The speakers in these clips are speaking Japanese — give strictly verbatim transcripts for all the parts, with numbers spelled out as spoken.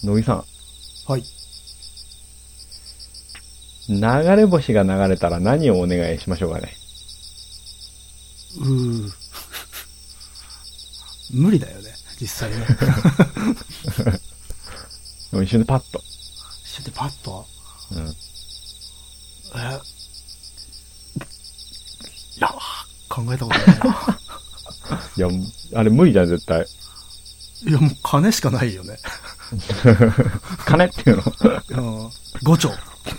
乃木さん。 はい。 流れ星が流れたら何をお願いしましょうかね。 うー。無理だよね、実際ね。 でも一瞬でパッと。 一瞬でパッとうん。 えいや、考えたことないな。 いや、あれ無理じゃん、絶対。 いや、もう金しかないよね。 金っていうのうん。ごちょう。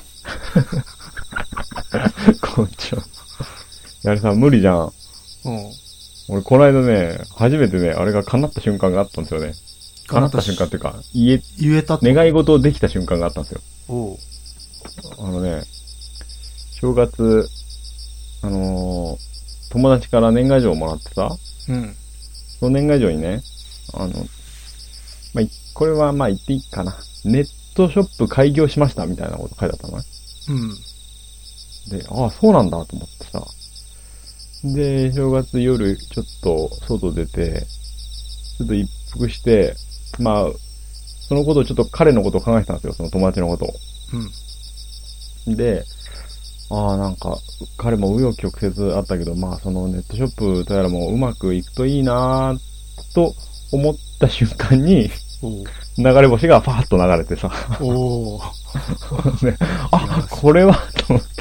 こっちは。やれさ、無理じゃん。 うん。 俺、この間ね、初めてね、あれが叶った瞬間があったんですよね。叶った瞬間っていうか、言え、 言えたって。 願い事をできた瞬間があったんですよ。 おう。 あのね、正月、あのー、友達から年賀状をもらってさ、 うん。 その年賀状にね、あの、まあ、これはまあ言っていいかな。ネットショップ開業しましたみたいなこと書いてあったのね。 うん。 で、ああ、そうなんだと思ってさ。で、正月夜ちょっと外出て、ちょっと一服して、まあ、そのことをちょっと彼のことを考えてたんですよ、その友達のことを。 うん。 で、ああ、なんか、彼も紆余曲折あったけど、まあ、そのネットショップとやらもうまくいくといいなぁ、と思った瞬間に、流れ星がファーッと流れてさ。 おー。 ね、あ、これは、と思って。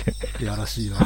いやらしいな。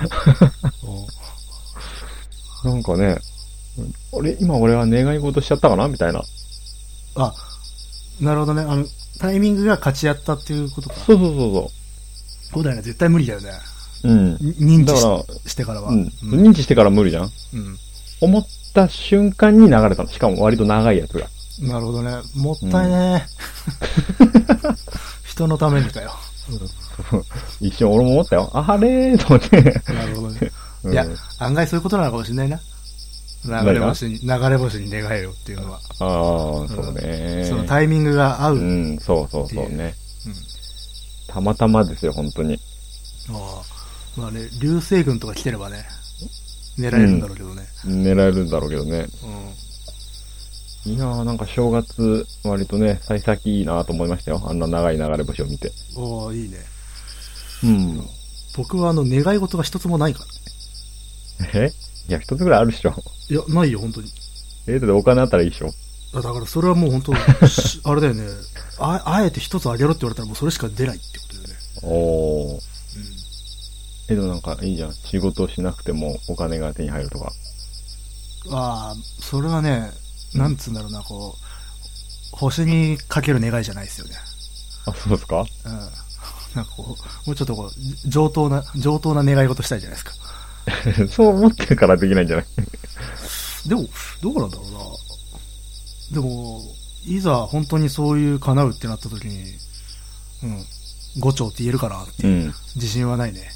おなんかね、俺、今俺は願い事しちゃったかなみたいな。 あ、なるほどね。あの、タイミングが勝ち合ったっていうことか。 そうそうそうそう。 そうだよね。絶対無理だよね。 うん。 認知 し, からしてからは、 うん。うん。認知してから無理じゃん。 うん。 思った瞬間に流れたの。しかも割と長いやつが。 なるほどね。もったいね、うん、人のためにかよ。 一瞬俺も思ったよ。あれーと思って。 なるほどね。うん、いや、案外そういうことなのかもしれないな。流れ星に、流れ星に願えよっていうのは。 ああ、そうね。 そのタイミングが合う。 うん、そうそうそうね。うん、たまたまですよ、本当に。 ああ。まあね、流星群とか来てればね、狙えるんだろうけどね。 うん、狙えるんだろうけどね。うん、いやー、なんか正月、割とね、幸先いいなと思いましたよ。あんな長い流れ星を見て。 おー、いいね。 うん。 僕はあの、願い事が一つもないからね。えいや、一つぐらいあるっしょ。 いや、ないよ、本当に。 えー、だってお金あったらいいっしょ。 だからそれはもう本当、あれだよね。あ、あえて一つあげろって言われたらもうそれしか出ないってことだよね。 おー。うん。え、でもなんかいいじゃん。仕事をしなくてもお金が手に入るとか。 ああ、それはね、なんつうんだろうな、こう、星にかける願いじゃないですよね。 あ、そうですか？ うん。なんかこう、もうちょっとこう、上等な、上等な願い事したいじゃないですか。 そう思ってるからできないんじゃない？ でも、どうなんだろうな。でも、いざ本当にそういう叶うってなった時に、うん、五丁って言えるかなっていう、うん、自信はないね。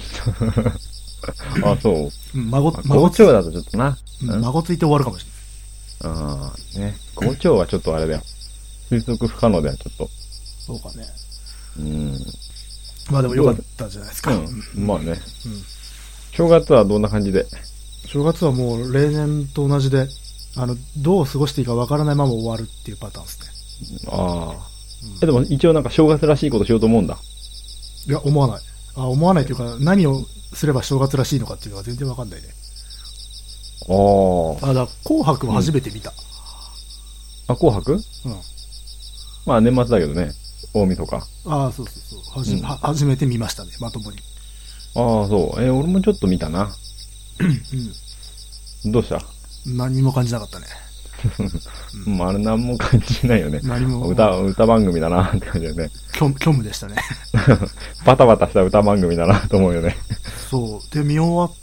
あ、そう。 うん、孫、 五丁だとちょっとな。 うん、孫ついて終わるかもしれない。ああ、ね。五丁はちょっとあれだよ。推測不可能だよ、ちょっと。 そうかね。 うん。 まあでもよかったじゃないですか。 うん。まあね。うん。正月はどんな感じで？ 正月はもう例年と同じで、あの、どう過ごしていいかわからないまま終わるっていうパターンですね。 ああ、うん。え、でも一応なんか正月らしいことしようと思うんだ。 いや、思わない。あ、思わないというか、何をすれば正月らしいのかっていうのは全然わかんないね。ああ。あ、だ紅白は初めて見た。うん、 あ、紅白？うん。まあ年末だけどね。大晦日。 ああ、そうそうそう。はじ、うん、は初めて見ましたね、まともに。 ああ、そう。えー、俺もちょっと見たな。うん。どうした？ 何も感じなかったね。 うん、まあ、あれ何も感じないよね。何も。歌、歌番組だなって感じだよね。 虚虚無でしたね。 バタバタした歌番組だなと思うよね。 そう。で、見終わって、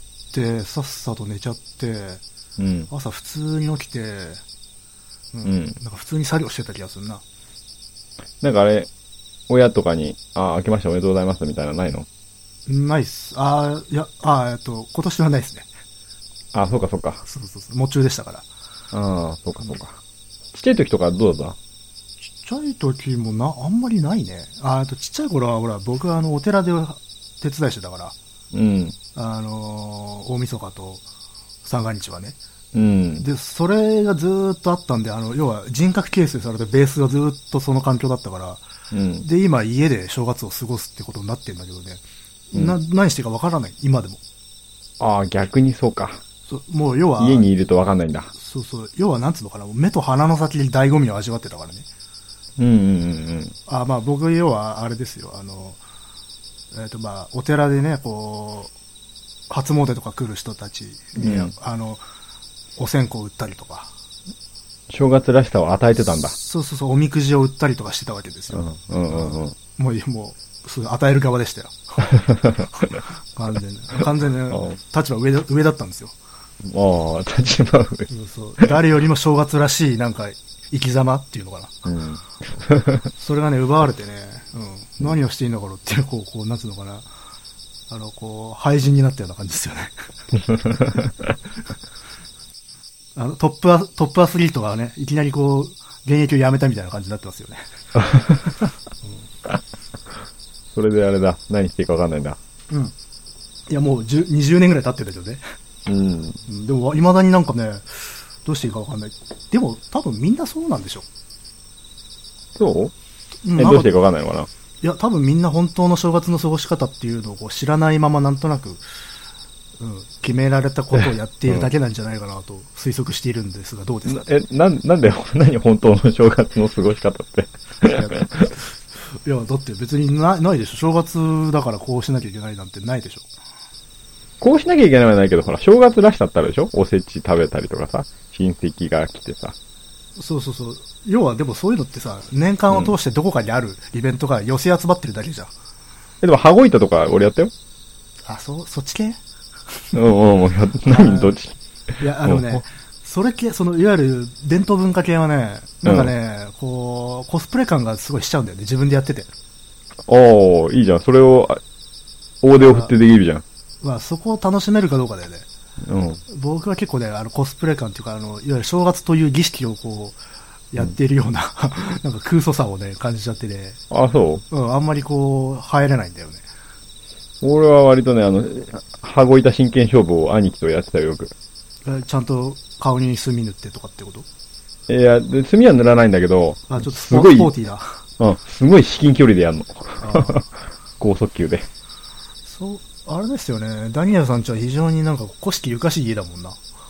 さっさと寝ちゃって、うん、朝普通に起きて、うん、うん。なんか普通に作業してた気がするな。 なんかあれ、親とかに、ああ、明けましておめでとうございますみたいなのないの？ ないっす。ああ、いや、ああ、えっと、今年はないっすね。 ああ、そうかそうか。 そうそうそう。夢中でしたから。 ああ、そうかそうか。ちっちゃい時とかどうだった？ ちっちゃい時もな、あんまりないね。ああとちっちゃい頃は、ほら、僕はあの、お寺で手伝いしてたから。うん。あのー、大晦日と三が日はね。 うん。 で、それがずーっとあったんで、あの、要は人格形成されたベースがずーっとその環境だったから、 うん。 で、今家で正月を過ごすってことになってんだけどね。 うん、 な、何していいかわからない、今でも。 ああ、逆にそうか。 そう、もう要は。 家にいるとわかんないんだ。 そうそう。要はなんつうのかな、目と鼻の先で醍醐味を味わってたからね。 うんうんうんうん。 あ、まあ僕要はあれですよ、あの、えっ、ー、とまあ、お寺でね、こう、初詣とか来る人たちに、うん、あの、お線香を売ったりとか。 正月らしさを与えてたんだ。 そうそうそう、おみくじを売ったりとかしてたわけですよ。 うんうんうんうん。 もう、もう、そう与える側でしたよ。完全に。完全に、立場上だ、上だったんですよ。 ああ、立場上。そうそう。誰よりも正月らしい、なんか、生き様っていうのかな。うん。それがね、奪われてね、うん。何をしていいんだろうっていう、こう、こう、なんつうのかな。あの、こう、廃人になったような感じですよね。あの、トップア、トップアスリートがね、いきなりこう、現役を辞めたみたいな感じになってますよね。うん、 それであれだ、何していいか分かんないんだ。 うん。いや、もうにじゅうねんぐらい経ってるけどね。うん。でも、未だになんかね、どうしていいか分かんない。でも、多分みんなそうなんでしょ。 そう、うん、え、どうしていいか分かんないのかな。いや、多分みんな本当の正月の過ごし方っていうのをこう知らないままなんとなく、うん、決められたことをやっているだけなんじゃないかなと推測しているんですが、どうですか。 え、な、なんで、何本当の正月の過ごし方って。 いや、いやだって別にな、ないでしょ。正月だからこうしなきゃいけないなんてないでしょ。 こうしなきゃいけないはないけど、ほら、正月らしさってあるでしょ。おせち食べたりとかさ、親戚が来てさ。 そうそうそう。要はでもそういうのってさ、年間を通してどこかにあるイベントが寄せ集まってるだけじゃん。 え、でも、羽子板とか俺やったよ。 あ、そう、そっち系うんうん、何どっちいや、あのね、それ系、その、いわゆる伝統文化系はね、なんかね、うん、こう、コスプレ感がすごいしちゃうんだよね、自分でやってて。 おー、いいじゃん。それを、大手を振ってできるじゃん。 まあ、そこを楽しめるかどうかだよね。 うん。 僕は結構ね、あの、コスプレ感っていうか、あの、いわゆる正月という儀式をこう、やっているような、うん、なんか空想さをね、感じちゃってね。 あ、そううん、 あんまりこう、入れないんだよね。 俺は割とね、あの、羽子板真剣勝負を兄貴とやってたよ、よく。 ちゃんと顔に墨塗ってとかってこと？ いや、で、墨は塗らないんだけど、 あ、ちょっとスポーティーだ。 うん、すごい至近距離でやるの。高速球で。 そう、あれですよね。ダニエルさんちは非常になんか古式ゆかしい家だもんな。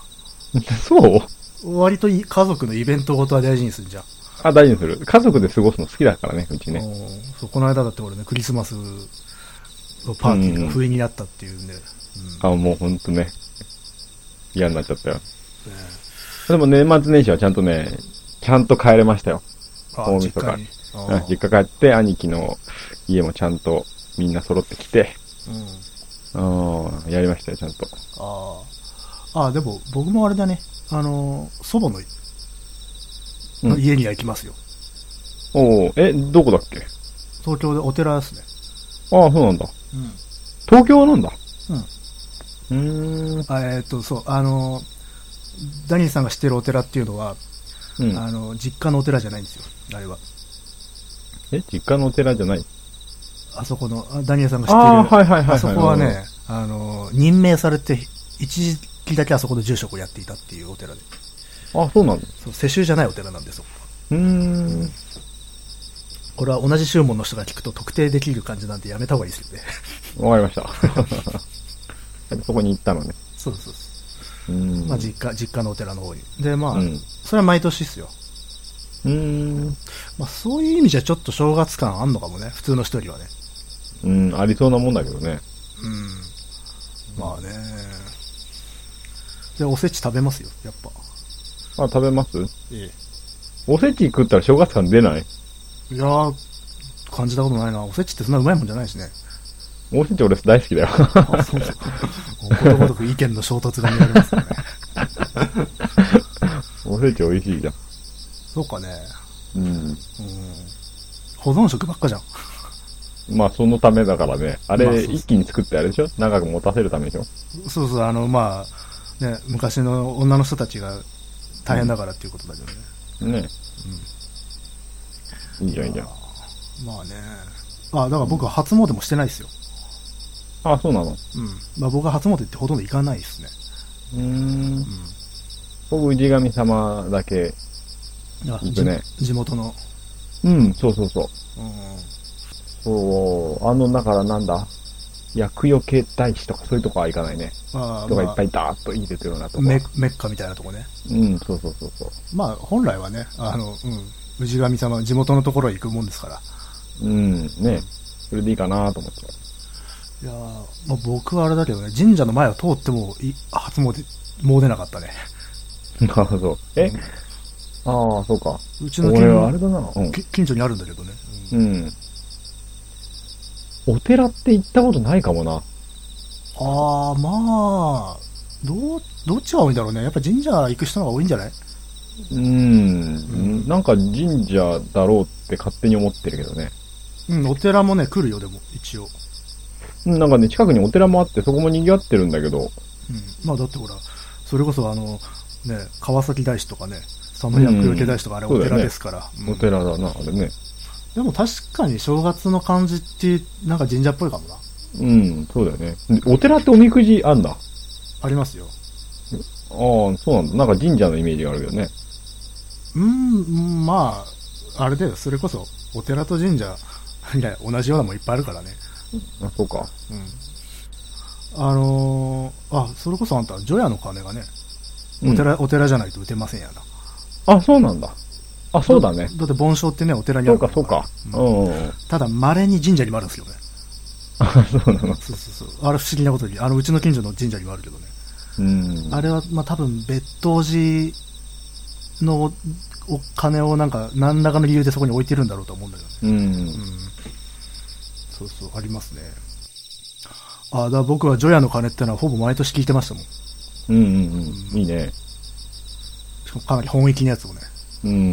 そう割と家族のイベントごとは大事にするじゃん。 あ、大事にする。家族で過ごすの好きだからね、うちね。 そう、この間だって俺ね、クリスマスのパーティーが不意になったっていうんで。うんうん、あ、もうほんとね。嫌になっちゃったよ。ね、でも年末年始はちゃんとね、ちゃんと帰れましたよ。大晦日。実家帰って、兄貴の家もちゃんとみんな揃ってきて、うん、うん、やりましたよ、ちゃんと。 ああ。ああ、でも僕もあれだね、あの、祖母の、の家には行きますよ。 うん、おお、え、どこだっけ？ 東京でお寺ですね。 ああ、そうなんだ。うん。東京なんだ。うん。うーん。 あえっと、そう、あの、ダニーさんが知ってるお寺っていうのは、うん、あの、実家のお寺じゃないんですよ、あれは。 え、実家のお寺じゃない？ あそこの、ダニエルさんが知ってる。 あ、はいはいはいはい、 あそこはね、あの、任命されて、一時期だけあそこで住職をやっていたっていうお寺で。 あ、そうなんだ。 そう、世襲じゃないお寺なんですよ。 うーん。 これは同じ宗門の人が聞くと特定できる感じなんでやめた方がいいですよね。わかりました。そこに行ったのね。 そうそうそう。うん。まあ実家、実家のお寺の方に。で、まあ、うん、それは毎年っすよ。 うーん。 まあそういう意味じゃちょっと正月感あんのかもね、普通の人よりはね。 うん、ありそうなもんだけどね。 うん。まあね。で、おせち食べますよ、やっぱ。あ、食べます？ ええ。おせち食ったら正月感出ない？ いやー、感じたことないな。おせちってそんなうまいもんじゃないしね。 おせち俺大好きだよ。 あ、そうそう。ことごとく意見の衝突が見られますよね。 おせち美味しいじゃん。 そうかね。 うん。うん。 保存食ばっかじゃん。 まあ、そのためだからね。あれ、まあ、一気に作ってあれでしょ？長く持たせるためでしょ？ そうそう、あの、まあ、ね、昔の女の人たちが大変だからっていうことだけどね。 うん、ね。うん。いいじゃん、いいじゃん。 まあね。あ、だから僕は初詣もしてないですよ。 あ、そうなの？うん。 まあ僕は初詣ってほとんど行かないですね。 うーん。うん。 僕、氏神様だけ行くね。 地元の。 うん、そうそうそう。 うん、 そう、あの、だからなんだ厄除け大師とかそういうとこは行かないね。 あ人がいっぱいダーッと入れてるようなとこ。 メメッカみたいなとこね。 うん、そうそうそうそう。 まあ、本来はね、あの、うん、氏神様、地元のところへ行くもんですから。 うん、ね。それでいいかなと思っちゃう。いやー、まあ、僕はあれだけどね、神社の前を通ってもい、初詣、もう出なかったね。 なるほど。え、うん、ああ、そうか。 うちの近所、あれだな、 うん、近所にあるんだけどね。 うん。うん、お寺って行ったことないかもな。 ああ、まあ、どう、どっちが多いんだろうね。やっぱ神社行く人の方が多いんじゃない？ うーん、うん。なんか神社だろうって勝手に思ってるけどね。 うん、お寺もね、来るよ、でも、一応。 なんかね、近くにお寺もあって、そこも賑わってるんだけど。うん。 まあだってほら、それこそあの、ね、川崎大師とかね、佐野厄除け大師とかあれお寺ですから。 うんね、お寺だな、あれね。 でも確かに正月の感じって、なんか神社っぽいかもな。 うん、そうだよね。お寺っておみくじあんだ。 ありますよ。 ああ、そうなんだ。なんか神社のイメージがあるけどね。 うーん、まあ、あれだよ。それこそ、お寺と神社、いや、同じようなもんいっぱいあるからね。 あ、そうか。 うん。あのー、あ、それこそあんた、除夜の鐘がね、お寺、うん、お寺じゃないと打てませんやな。 あ、そうなんだ。あ、そうだね。 だって盆栽ってね、お寺にあるから。 そうか、そうか。うん。 ただ、稀に神社にもあるんですけどね。 あ、そうなの。 そうそうそう。あれ不思議なことに、あの、うちの近所の神社にもあるけどね。 うん。 あれは、まあ、多分、別当寺のお金をなんか、何らかの理由でそこに置いてるんだろうと思うんだけどね。うん。うん、そうそう、ありますね。あ、だから僕は除夜の鐘ってのはほぼ毎年聞いてましたもん。 うんうんうん。うん、いいね。 しかもかなり本域のやつをね。 うん。うん、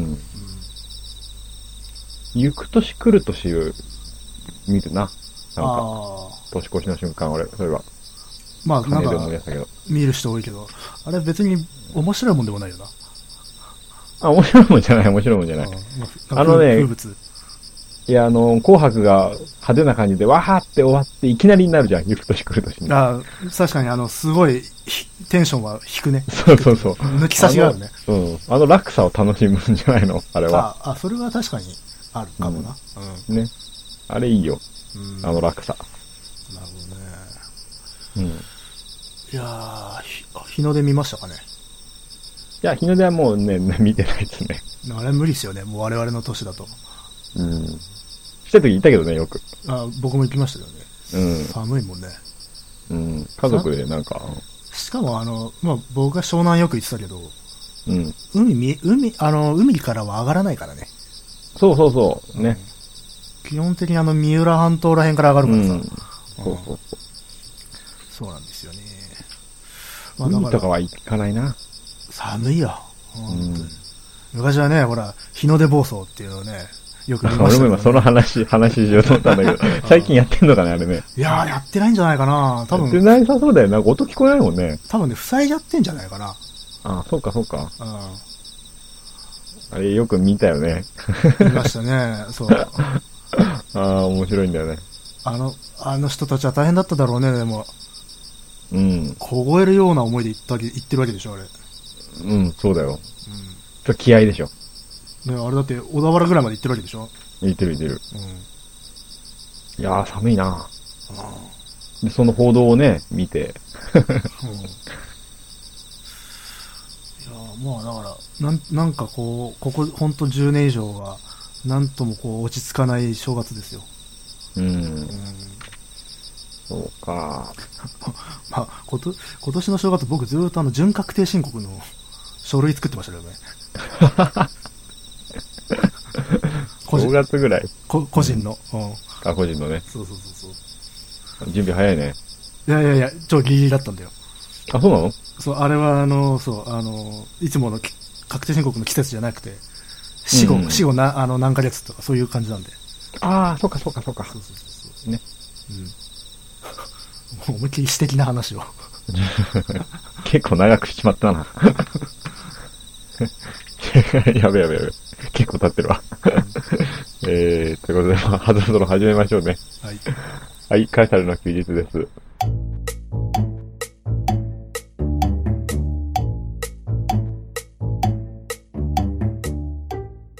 行く年来る年を見るな。なんか、年越しの瞬間、俺、それは。 まあ、なんか、見る人多いけど、あれ別に面白いもんでもないよな。 あ、面白いもんじゃない、面白いもんじゃない。あ, あのね、風物。いや、あの、紅白が派手な感じで、わーって終わって、いきなりになるじゃん、行く年来る年に。 ああ、確かに、あの、すごい、テンションは引くね。 そうそうそう。 抜き差しがあるね。 うん。あの落差を楽しむんじゃないのあれは。 ああ、それは確かにあるかもな。 うん。うん、ね。あれいいよ。うん、あの落差。 なるほどね。うん。 いやー、ひ日の出見ましたかね。 いや、日の出はもうね、見てないですね。 あれ無理っすよね、もう我々の年だと。 うん。した時いたけどね、よく。 あ、僕も行きましたけどね。うん。寒いもんね。 うん。家族でなんか。 しかもあの、まあ、僕が湘南よく行ってたけど、 うん。 海見、海、あの、海からは上がらないからね。 そうそうそう。ね。 うん、基本的にあの、三浦半島ら辺から上がるからさ。うん、 そうそうそう。 そうなんですよね。 まあ、海とかは行かないな。 寒いよ。うん、昔はね、ほら、日の出暴走っていうのをね、よく見ましたけど、ね。 俺も今その話、話しようと思ったんだけど、最近やってんのかね、あれね。 いやー、やってないんじゃないかな。多分。 やってないさそうだよ。なんか音聞こえないもんね。 多分ね、塞いじゃってんじゃないかな。 ああ、そうか、そうか。 うん。 あれよく見たよね。 見ましたね、そう。 ああ、面白いんだよね。 あの、あの人たちは大変だっただろうね、でも。 うん。 凍えるような思いで行ったり、行ってるわけでしょ、あれ。 うん、そうだよ。うん。気合でしょ。 ね、あれだって、小田原ぐらいまで行ってるわけでしょ。 行ってる行ってる。うん。いやー、寒いな。うん。で、その報道をね、見て。うん。いやー、まあだから、なん、なんかこう、ここ、ほんとじゅうねん以上は、なんともこう、落ち着かない正月ですよ。 うん。うん、そうか。 まあ、こと、今年の正月僕ずーっとあの、準確定申告の書類作ってましたけどね。 正月ぐらいこ個人の、うん。 あ、個人のね。 そうそうそうそう。準備早いね。 いやいやいや、超ギリギリだったんだよ。 あ、そうなの？ そう、あれはあの、そう、あの、いつもの確定申告の季節じゃなくて、死後、うん、死後な、あの、何ヶ月とかそういう感じなんで。 ああ、そうかそうかそうか。 そうそうそうそう。 ね。 うん。思いっきり私的な話を。 結構長くしちまったな。やべやべやべ。結構経ってるわ。えー、ということで、まあ、ハズドロ始めましょうね。 はい。 はい、カエサルの休日です。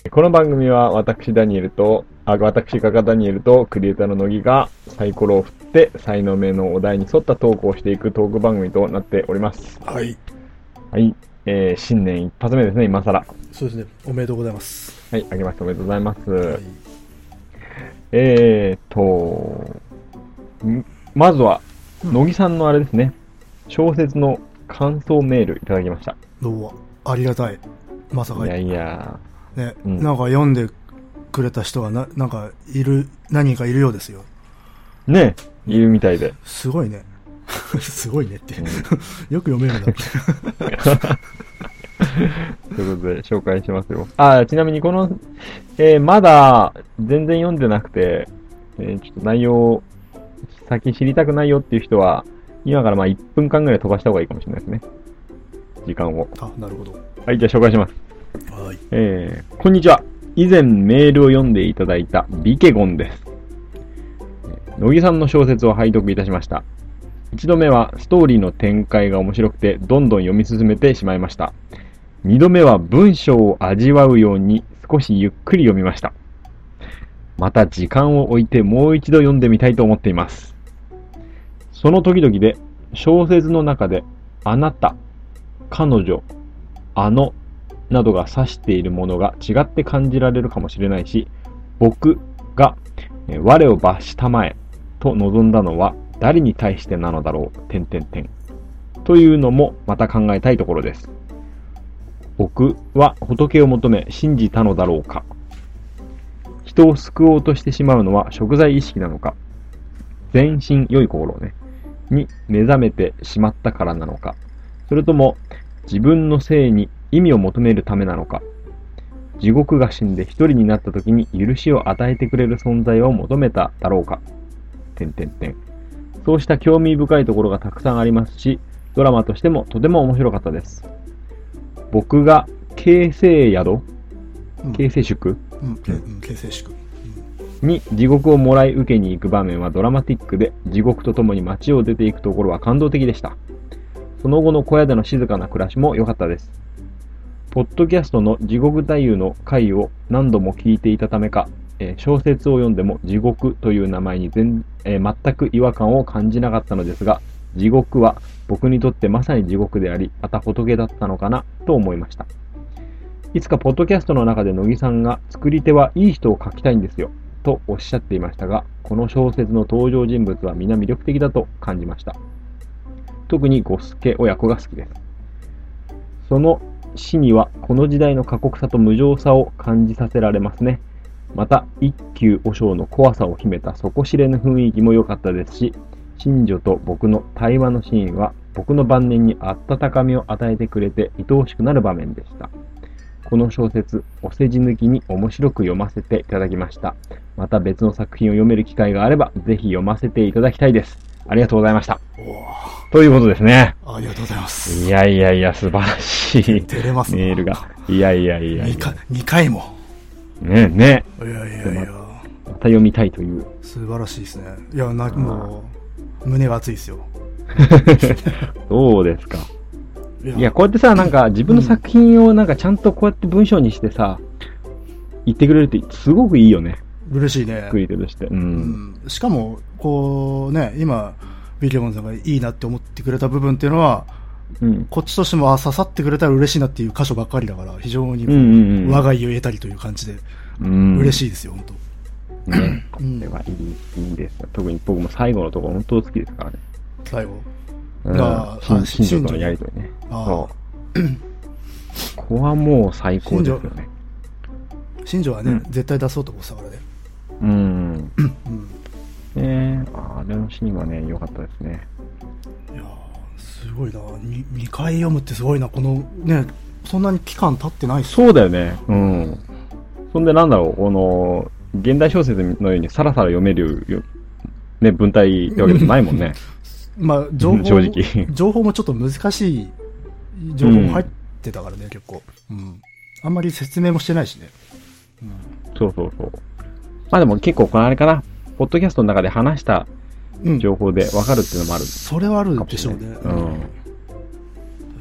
この番組は私ダニエルと、あ、私画家ダニエルとクリエイターの乃木がサイコロを振って才能名のお題に沿ったトークをしていくトーク番組となっております。 はい。 はい。えー、新年一発目ですね、今更。 そうですね。おめでとうございます。 はい、あげましておめでとうございます。はい、えーと、まずは、乃木さんのあれですね、小説の感想メールいただきました。 どうも、ありがたい。まさか。 いやいや。 ね、うん、なんか読んでくれた人がな、なんかいる、何人かいるようですよ。 ね、いるみたいで。 すごいね。すごいねって。うん、よく読めるんだって。 ということで、紹介しますよ。あ、ちなみにこの、えー、まだ全然読んでなくて、えー、ちょっと内容、先知りたくないよっていう人は、今からまあいっぷんかんぐらい飛ばした方がいいかもしれないですね。時間を。 あ、なるほど。 はい、じゃあ紹介します。 はい。 えー、こんにちは。以前メールを読んでいただいたビケゴンです。乃木さんの小説を拝読いたしました。一度目はストーリーの展開が面白くてどんどん読み進めてしまいました。二度目は文章を味わうように少しゆっくり読みました。また時間を置いてもう一度読んでみたいと思っています。その時々で小説の中であなた、彼女、あのなどが指しているものが違って感じられるかもしれないし、僕が我を罰したまえと望んだのは誰に対してなのだろう、点々点。というのもまた考えたいところです。僕は仏を求め信じたのだろうか。人を救おうとしてしまうのは贖罪意識なのか。全身良い心ね。に目覚めてしまったからなのか。それとも自分の性に意味を求めるためなのか。地獄が死んで一人になった時に許しを与えてくれる存在を求めただろうか。点々点。そうした興味深いところがたくさんありますし、ドラマとしてもとても面白かったです。僕が京成宿、京成宿、 うん、京成宿に地獄をもらい受けに行く場面はドラマティックで、地獄とともに街を出ていくところは感動的でした。その後の小屋での静かな暮らしも良かったです。ポッドキャストの地獄太夫の回を何度も聞いていたためか、えー、小説を読んでも地獄という名前に全、えー、全く違和感を感じなかったのですが、地獄は僕にとってまさに地獄であり、また仏だったのかなと思いました。いつかポッドキャストの中で乃木さんが作り手はいい人を書きたいんですよとおっしゃっていましたが、この小説の登場人物は皆魅力的だと感じました。特に五助親子が好きです。その詩にはこの時代の過酷さと無情さを感じさせられますね。また一休和尚の怖さを秘めた底知れぬ雰囲気も良かったですし、新女と僕の対話のシーンは僕の晩年に温かみを与えてくれて愛おしくなる場面でした。この小説、お世辞抜きに面白く読ませていただきました。また別の作品を読める機会があれば、ぜひ読ませていただきたいです。ありがとうございました。ということですね。 ありがとうございます。 いやいやいや、素晴らしい照れますメールが。いやいやいやいや。 にかいも。 ねえねえ。いやいやいや。 また読みたいという。 素晴らしいですね。いや、な、もう、胸が熱いですよ。 どうですか。いや、いやこうやってさ、なんか自分の作品をなんかちゃんとこうやって文章にしてさ、言ってくれるってすごくいいよね。 嬉しいね。 作り手として。うん。 うん、しかも、こうね、今、ビリオンさんがいいなって思ってくれた部分っていうのは、うん、こっちとしても、あ、刺さってくれたら嬉しいなっていう箇所ばっかりだから、非常にこう、うんうんうん、我が家を得たりという感じで、うん、嬉しいですよ、本当。 ね、これはいい、いいですよ。特に僕も最後のところ本当好きですからね。 最後。 うん、が、新庄とのやりとりね。そう。ここはもう最高ですよね。 新庄はね、うん、絶対出そうと思ってたからね。 うん。うん。ねえ、あれのシーンはね、良かったですね。 いやー、すごいな。に、にかい読むってすごいな。このね、そんなに期間経ってないっすそうだよね。うん。そんでなんだろう、この、現代小説のようにさらさら読める、ね、文体ってわけでもないもんね。 まあ、情報、正直。情報もちょっと難しい情報も入ってたからね、うん、結構。うん。あんまり説明もしてないしね。 うん、そうそうそう。まあでも結構このあれかな、ポッドキャストの中で話した情報で分かるっていうのもある、うん、 それはあるでしょうね。 うん。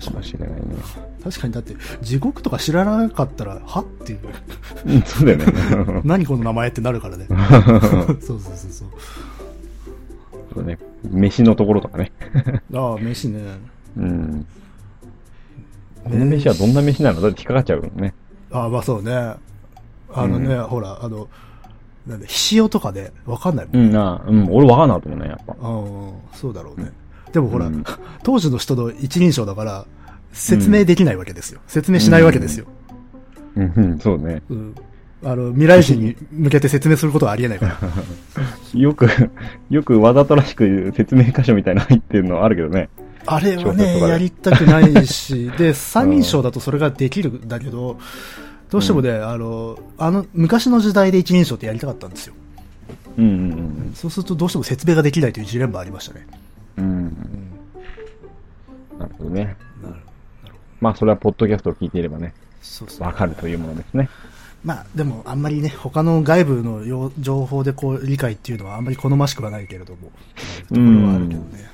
かもしれないね。 確かにだって、地獄とか知らなかったら、はっていう。 うん、そうだよね。 何この名前ってなるからね。そうそうそうそう。 そうね。飯のところとかね。 ああ、飯ね。 うん。この飯はどんな飯なのだって引っかかっちゃうのね。 ああ、まあそうね。あのね、うん、ほら、あの、なんで、ひしおとかでわかんないもん、 ね。うん、あうん、俺わかんないと思うね、やっぱ。 ああ、そうだろうね。でもほら、うん、当時の人の一人称だから、説明できないわけですよ。うん、説明しないわけですよ。 うん、うん、そうね。 うん。あの、未来人に向けて説明することはありえないから。 よく、よくわざとらしく説明箇所みたいなの入ってるのあるけどね。 あれはね、やりたくないし、で、三人称だとそれができるんだけど、どうしてもね、うん、あの、あの、昔の時代で一人称ってやりたかったんですよ。 うんうんうん。 そうするとどうしても説明ができないというジレンマありましたね。 うん。うん、なるほどね。なるほど。まあ、それはポッドキャストを聞いていればね、そうそう。わかるというものですね。 まあ、でも、あんまりね、他の外部の情報でこう、理解っていうのはあんまり好ましくはないけれども、ところはあるけどね。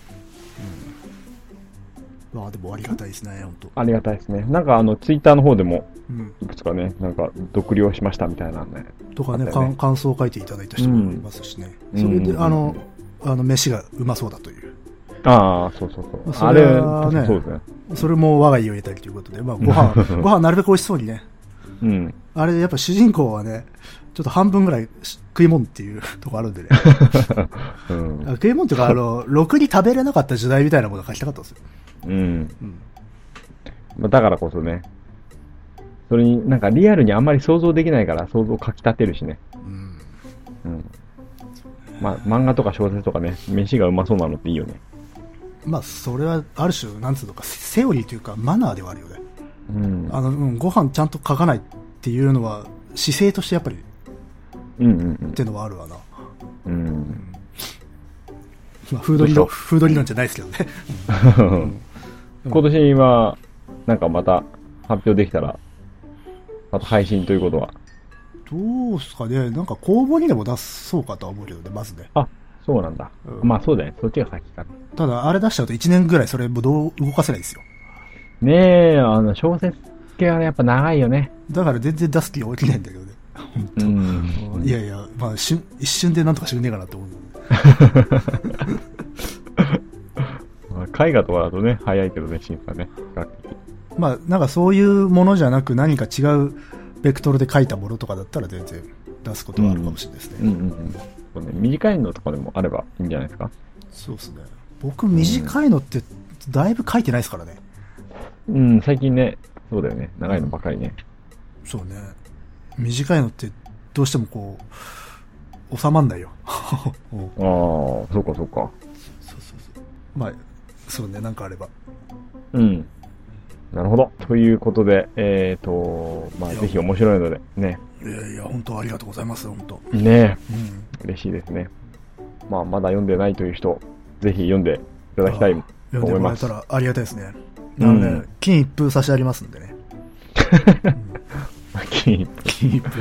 うん。まあ、でもありがたいですね、本当。 ありがたいですね。なんか、あの、ツイッターの方でも、いくつかね、なんか、読了しましたみたいなね。 とかね、ね感想を書いていただいた人もいますしね。うん、それで、あの、あの、飯がうまそうだという。 ああ、そうそうそう。 それはね、 あれ、そうですね。 それも我が家を入れたりということで、まあ、ご飯、ご飯なるべく美味しそうにね。 うん。 あれ、やっぱ主人公はね、ちょっと半分ぐらい食い物っていうとこあるんでね。うん、食い物っていうか、あの、ろくに食べれなかった時代みたいなものを書きたかったんですよ。 うん。うん、まあ、だからこそね、それになんかリアルにあんまり想像できないから想像をかき立てるしね。うん。うん。まあ、漫画とか小説とかね、飯がうまそうなのっていいよね。 まあ、それはある種、なんつうのか、セオリーというか、マナーではあるよね。うん。あの、うん、ご飯ちゃんと書かないっていうのは、姿勢としてやっぱり、 うんうんうん。 っていうのはあるわな。 うん。うん、 まあ、フード理論、フード理論じゃないですけどね。 うん、今年は、なんかまた発表できたら、また配信ということは。 どうすかね、なんか公募にでも出そうかとは思うけどね、まずね。 あ、そうなんだ。うん、まあそうだね、そっちが先か。 ただ、あれ出しちゃうといちねんぐらいそれもどう動かせないですよ。 ねえ、あの、小説系はやっぱ長いよね。 だから全然出す気が起きないんだけどね。本当。うん、いやいや、まあ、一瞬でなんとかしてくんねえかなって思う。 絵画とかだとね、早いけどね、審査ね。 まあ、なんかそういうものじゃなく何か違うベクトルで描いたものとかだったら全然出すことはあるかもしれないですね。うんうんうん、 そうね、短いのとかでもあればいいんじゃないですか。 そうですね。僕短いのってだいぶ描いてないですからね。 うん、うん、最近ね、そうだよね。長いのばかりね。 そうね。短いのってどうしてもこう収まんないよ。ああ、 そうかそうか。そうそうそう。 まあ、そうね、なんかあれば。 うん。なるほど。ということで、えっ、ー、と、まあ、ぜひ面白いので、ね。 いやいや、本当ありがとうございます、本当。 ねえ、うん、嬉しいですね。まあ、まだ読んでないという人、ぜひ読んでいただきたいと思います。 読んでもらえたらありがたいですね。なので、うん、金一封差し上げますんでね。 金一封。 金一封。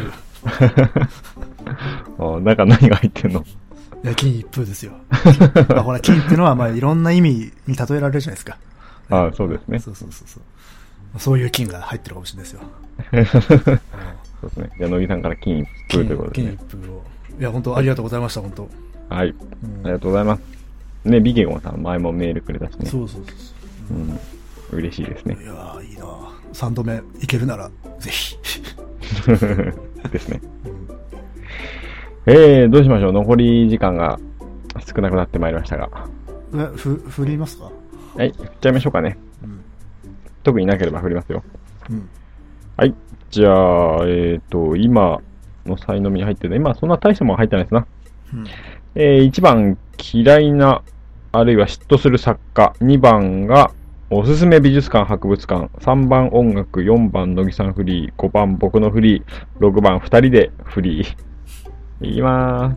あ、中何が入ってんの？ いや、金一封ですよ。まあ、ほら、金っていうのは、まあ、いろんな意味に例えられるじゃないですか。 ああ、そうですね。 そうそうそうそう。そういう金が入ってるかもしれないですよ。 そうですね。じゃあ、乃木さんから金一封ということで、ね。 金一封を。いや、本当ありがとうございました、本当。 はい。うん、ありがとうございます。ね、ビケゴンさん、前もメールくれたしね。 そうそうそうそう。うん。嬉しいですね。 いやー、いいなさんどめいけるなら、ぜひ。 ですね。うん、えー、どうしましょう。残り時間が少なくなってまいりましたが。 え、ふ、振りますか？ はい、振っちゃいましょうかね。うん、特になければ振りますよ。うん、はい。じゃあ、えっ、ー、と、今の才能に入ってるね。今、そんな大したもん入ってないですな。うん、えー、いちばん、嫌いな、あるいは嫉妬する作家。にばんが、おすすめ美術館博物館。さんばん音楽。よんばん乃木さんフリー。ごばん僕のフリー。ろくばんふたりでフリー。いきまーす。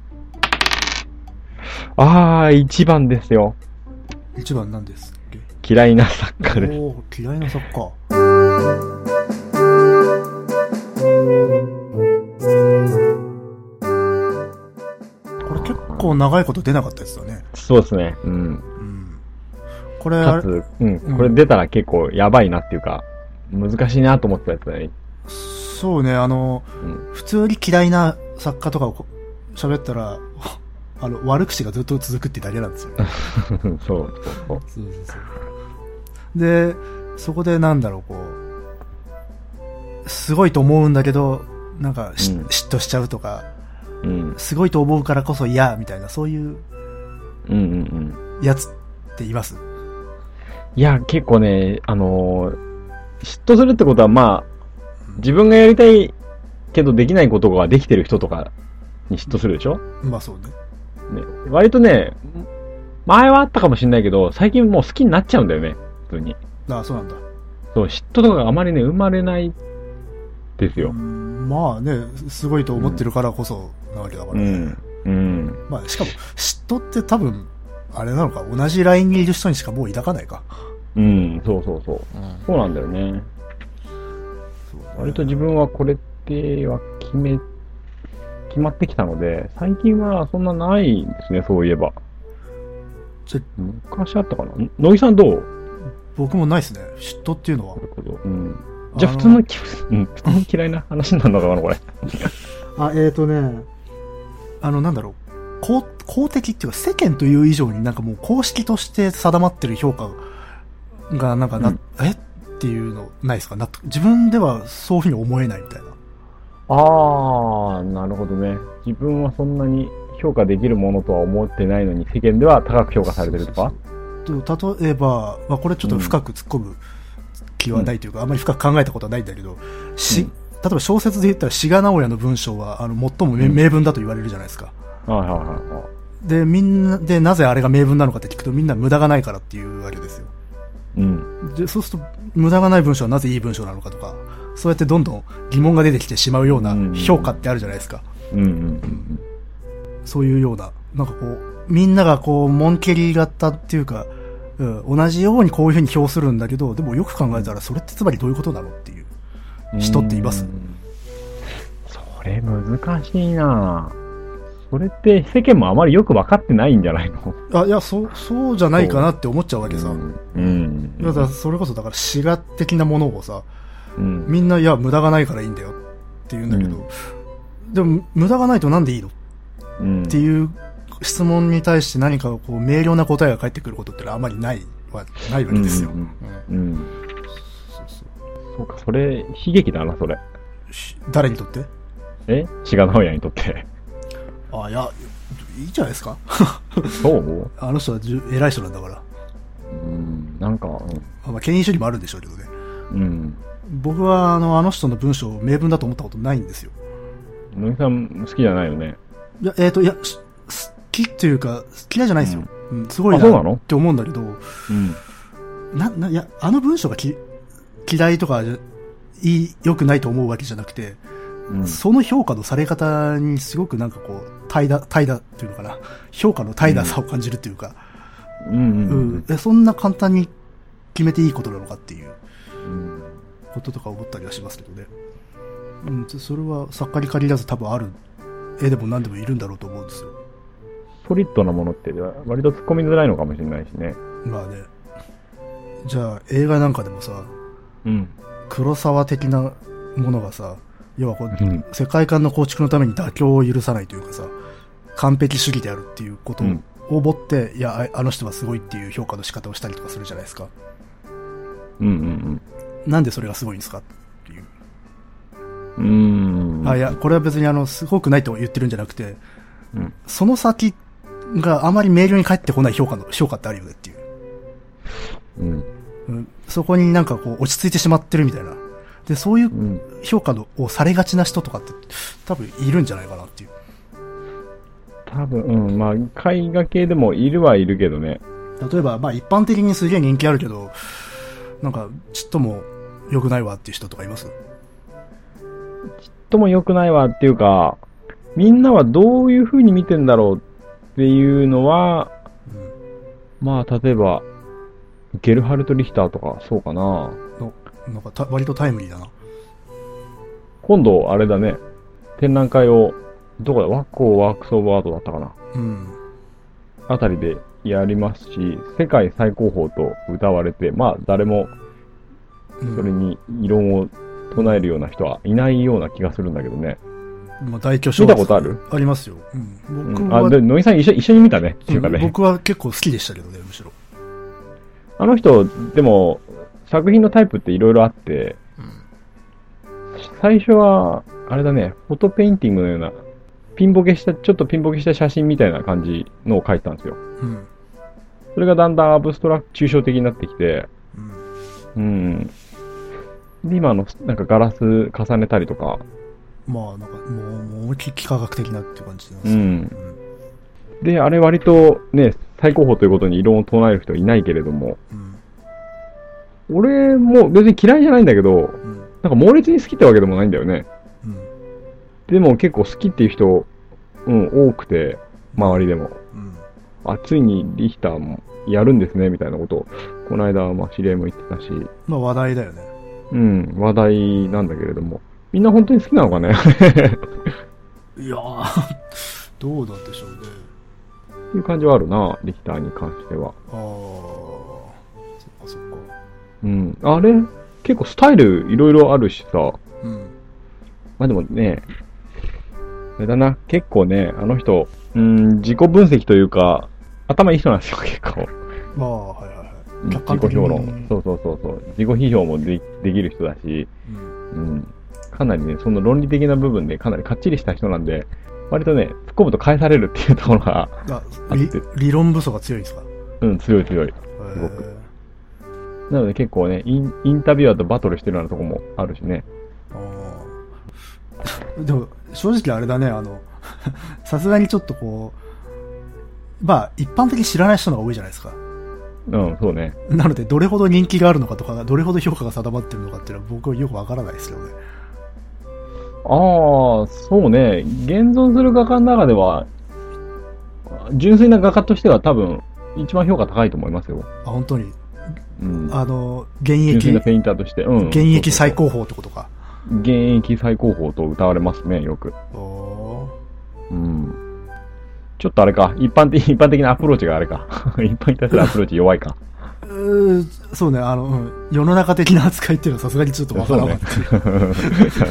あー、いちばんですよ。 いちばん何ですっけ？嫌いな作家です。 おー、嫌いな作家。これ結構長いこと出なかったですよね。 そうですね。うん。うん、 これ、 かつ、うん、これ出たら結構やばいなっていうか、難しいなと思ったやつだね。 そうね、あの、うん、普通に嫌いな作家とかを喋ったら、あの、悪口がずっと続くってだけなんですよ。 そうそうそう。そうそうそう。で、そこでなんだろう、こう、すごいと思うんだけど、なんか、うん、嫉妬しちゃうとか、うん、すごいと思うからこそ嫌みたいな、そういうやつっています？ いや、結構ね、あのー、嫉妬するってことは、まあ、自分がやりたいけどできないことができてる人とかに嫉妬するでしょ？ まあそうね。 ね、割とね、前はあったかもしれないけど、最近もう好きになっちゃうんだよね、普通に。 ああ、そうなんだ。 そう、嫉妬とかがあまりね、生まれないですよ。 まあね、すごいと思ってるからこそなわけだからね。うん。うん。まあ、しかも、嫉妬って多分、あれなのか、同じラインにいる人にしかもう抱かないか。 うん、そうそうそう。うん、そうなんだよね。割と自分はこれっては決め、決まってきたので、最近はそんなないですね、そういえば。昔あったかな？乃木さんどう？ 僕もないですね。嫉妬っていうのは。なるほど。 うん。じゃあ普通の、うん、普通の嫌いな話なんだろうな、これ。 あ、えーとね、あの、なんだろう。公、公的っていうか世間という以上になんかもう公式として定まってる評価がなんかな、うん、えっていうのないですか？な自分ではそういうふうに思えないみたいな。 ああ、なるほどね。自分はそんなに評価できるものとは思ってないのに世間では高く評価されてるとか？そうそうそう。 例えば、まあ、これちょっと深く突っ込む気はないというか、うん、あんまり深く考えたことはないんだけど、し、うん、例えば小説で言ったら志賀直哉の文章はあの最も名文だと言われるじゃないですか。はいはいはい。で、みんな、で、なぜあれが名文なのかって聞くとみんな無駄がないからっていうわけですよ。うん。で、そうすると無駄がない文章はなぜいい文章なのかとか、そうやってどんどん疑問が出てきてしまうような評価ってあるじゃないですか。うんうんうん、そういうような、なんかこう、みんながこう、モンケリ型っていうか、うん、同じようにこういうふうに評するんだけど、でもよく考えたらそれってつまりどういうことなのっていう人っています？ それ難しいなぁ。それって世間もあまりよく分かってないんじゃないの？ あ、いや、そう、そうじゃないかなって思っちゃうわけさ。うん。うん、だからそれこそだから詩画的なものをさ、うん、みんないや無駄がないからいいんだよって言うんだけど、うん、でも無駄がないとなんでいいの、うん、っていう質問に対して何かこう明瞭な答えが返ってくることってのはあまりないはないわけですよ。うんうんうんうん、 そうそう。そうか、それ悲劇だなそれ。 誰にとって？ え？志賀直哉にとって。 あ、いや、いいじゃないですか。 そうあの人は偉い人なんだから。 うん、なんか、うん、 まあ、権威主義もあるんでしょうけどね。うん。僕は、あの、あの人の文章を名文だと思ったことないんですよ。 乃木さん好きじゃないよね。 いや、えっと、いや、好きっていうか、嫌いじゃないですよ。うん、すごいなって思うんだけど、うん。な、な、いや、あの文章がき嫌いとか、いい、良くないと思うわけじゃなくて、うん、その評価のされ方にすごくなんかこう、怠惰、怠惰っていうのかな。評価の怠惰さを感じるっていうか、うん。うんうんうん、そんな簡単に決めていいことなのかっていう、こととか思ったりはしますけどね。うん、それは作家に限らず多分ある絵でも何でもいるんだろうと思うんですよ。 ソリッドなものって割と突っ込みづらいのかもしれないしね。 まあね。じゃあ映画なんかでもさ、うん、黒沢的なものがさ、要はこう、うん、世界観の構築のために妥協を許さないというかさ、完璧主義であるっていうことを思って、うん、いや、あの人はすごいっていう評価の仕方をしたりとかするじゃないですか。うんうんうん。なんでそれがすごいんですかっていう。うーん。あ、いや、これは別にあの、すごくないと言ってるんじゃなくて、うん、その先があまり明瞭に返ってこない評価の、評価ってあるよねっていう。うん。うん、そこになんかこう、落ち着いてしまってるみたいな。で、そういう評価のをされがちな人とかって多分いるんじゃないかなっていう。 多分、うん、まあ、絵画系でもいるはいるけどね。 例えば、まあ一般的にすげえ人気あるけど、なんか、ちっとも良くないわっていう人とかいます？ ちっとも良くないわっていうか、みんなはどういう風に見てんだろうっていうのは、うん、まあ、例えば、ゲルハルト・リヒターとかそうかな。のなんかた割とタイムリーだな。 今度、あれだね。展覧会を、どこだ、ワッコーワークスオブアートだったかな。うん。あたりでやりますし、世界最高峰と歌われて、まあ誰もそれに異論を唱えるような人はいないような気がするんだけどね。 まあ、大巨匠見たことある？ ありますよ。うん、僕うん、 は、 あ、で、野木さん一緒一緒に見たね。っていうかね、 うん。僕は結構好きでしたけどね、むしろ。 あの人、でも、作品のタイプっていろいろあって、うん、最初は、あれだね、フォトペインティングのような、ピンボケした、ちょっとピンボケした写真みたいな感じのを描いたんですよ。うん、それがだんだんアブストラクト、抽象的になってきて、うん。うん、で、今の、なんかガラス重ねたりとか、 まあ、なんか、もう、もう思いっきり幾何学的なっていう感じで、 うん。うん。で、あれ割とね、最高峰ということに異論を唱える人はいないけれども、うん、俺も別に嫌いじゃないんだけど、うん、なんか猛烈に好きってわけでもないんだよね。うん、でも結構好きっていう人、うん、多くて、周りでも。うん、あ、ついにリヒターもやるんですね、みたいなことを、この間、まあ、知り合いも言ってたし。 まあ話題だよね。 うん、話題なんだけれども。みんな本当に好きなのかねいやー、どうなんでしょうね。 っていう感じはあるな、リヒターに関しては。 ああ、そっかそっか。 うん。あれ、結構スタイルいろいろあるしさ。うん。まあでもね、あれだな、結構ね、あの人、うん、自己分析というか、頭いい人なんですよ、結構。 まあ、はいはいはい。 自己評論。そうそうそうそう。自己批評もでできる人だし、うん、うん。かなりね、その論理的な部分でかなりかっちりした人なんで、割とね、突っ込むと返されるっていうところがあって。 理論武装が強いですか？ うん、強い強い。すごく。なので結構ねイン、インタビュアーとバトルしてるようなところもあるしね。 あでも、正直あれだね、あの、さすがにちょっとこう、まあ、一般的に知らない人の方が多いじゃないですか。 うん、そうね。 なので、どれほど人気があるのかとか、どれほど評価が定まってるのかっていうのは僕はよくわからないですよね。 ああ、そうね。現存する画家の中では、純粋な画家としては多分、一番評価高いと思いますよ。 あ、本当に。 うん。 あの、現役。 純粋なペインターとして。うん。 現役最高峰ってことか。 現役最高峰と歌われますね、よく。おー。うん。ちょっとあれか。一般的、一般的なアプローチがあれか。一般に対するアプローチ弱いか。 うそうね、あの、うん、世の中的な扱いっていうのはさすがにちょっとわからなかった。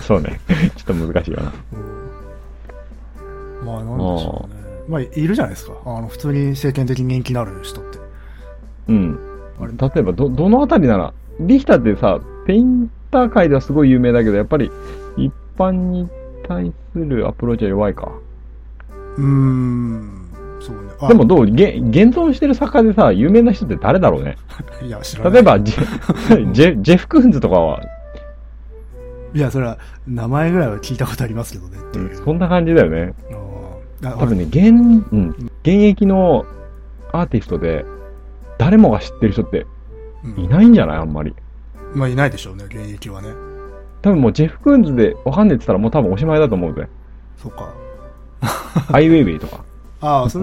そうね。ちょっと難しいよな。 うん、まあ、なんでしょうね。まあ、いるじゃないですか。あの、普通に世間的に人気のある人って。 うん。あれ例えば、ど、どのあたりなら、リヒターってさ、ペインター界ではすごい有名だけど、やっぱり、一般に対するアプローチは弱いか。 うーん。そうね。 でもどう、げ現存してる作家でさ、有名な人って誰だろうね。 いや、知らない。 例えば、ジェ、ジェ、ジェフ・クーンズとかは。 いや、それは、名前ぐらいは聞いたことありますけどね。っていう。 そんな感じだよね。多分ね、現、うん、現役のアーティストで、誰もが知ってる人って、いないんじゃない、あんまり。 まあ、いないでしょうね、現役はね。 多分もう、ジェフ・クーンズでわかんねえって言ったら、もう多分おしまいだと思うぜ。 そうか。 アイウェイウェイとか。 ああ、それ、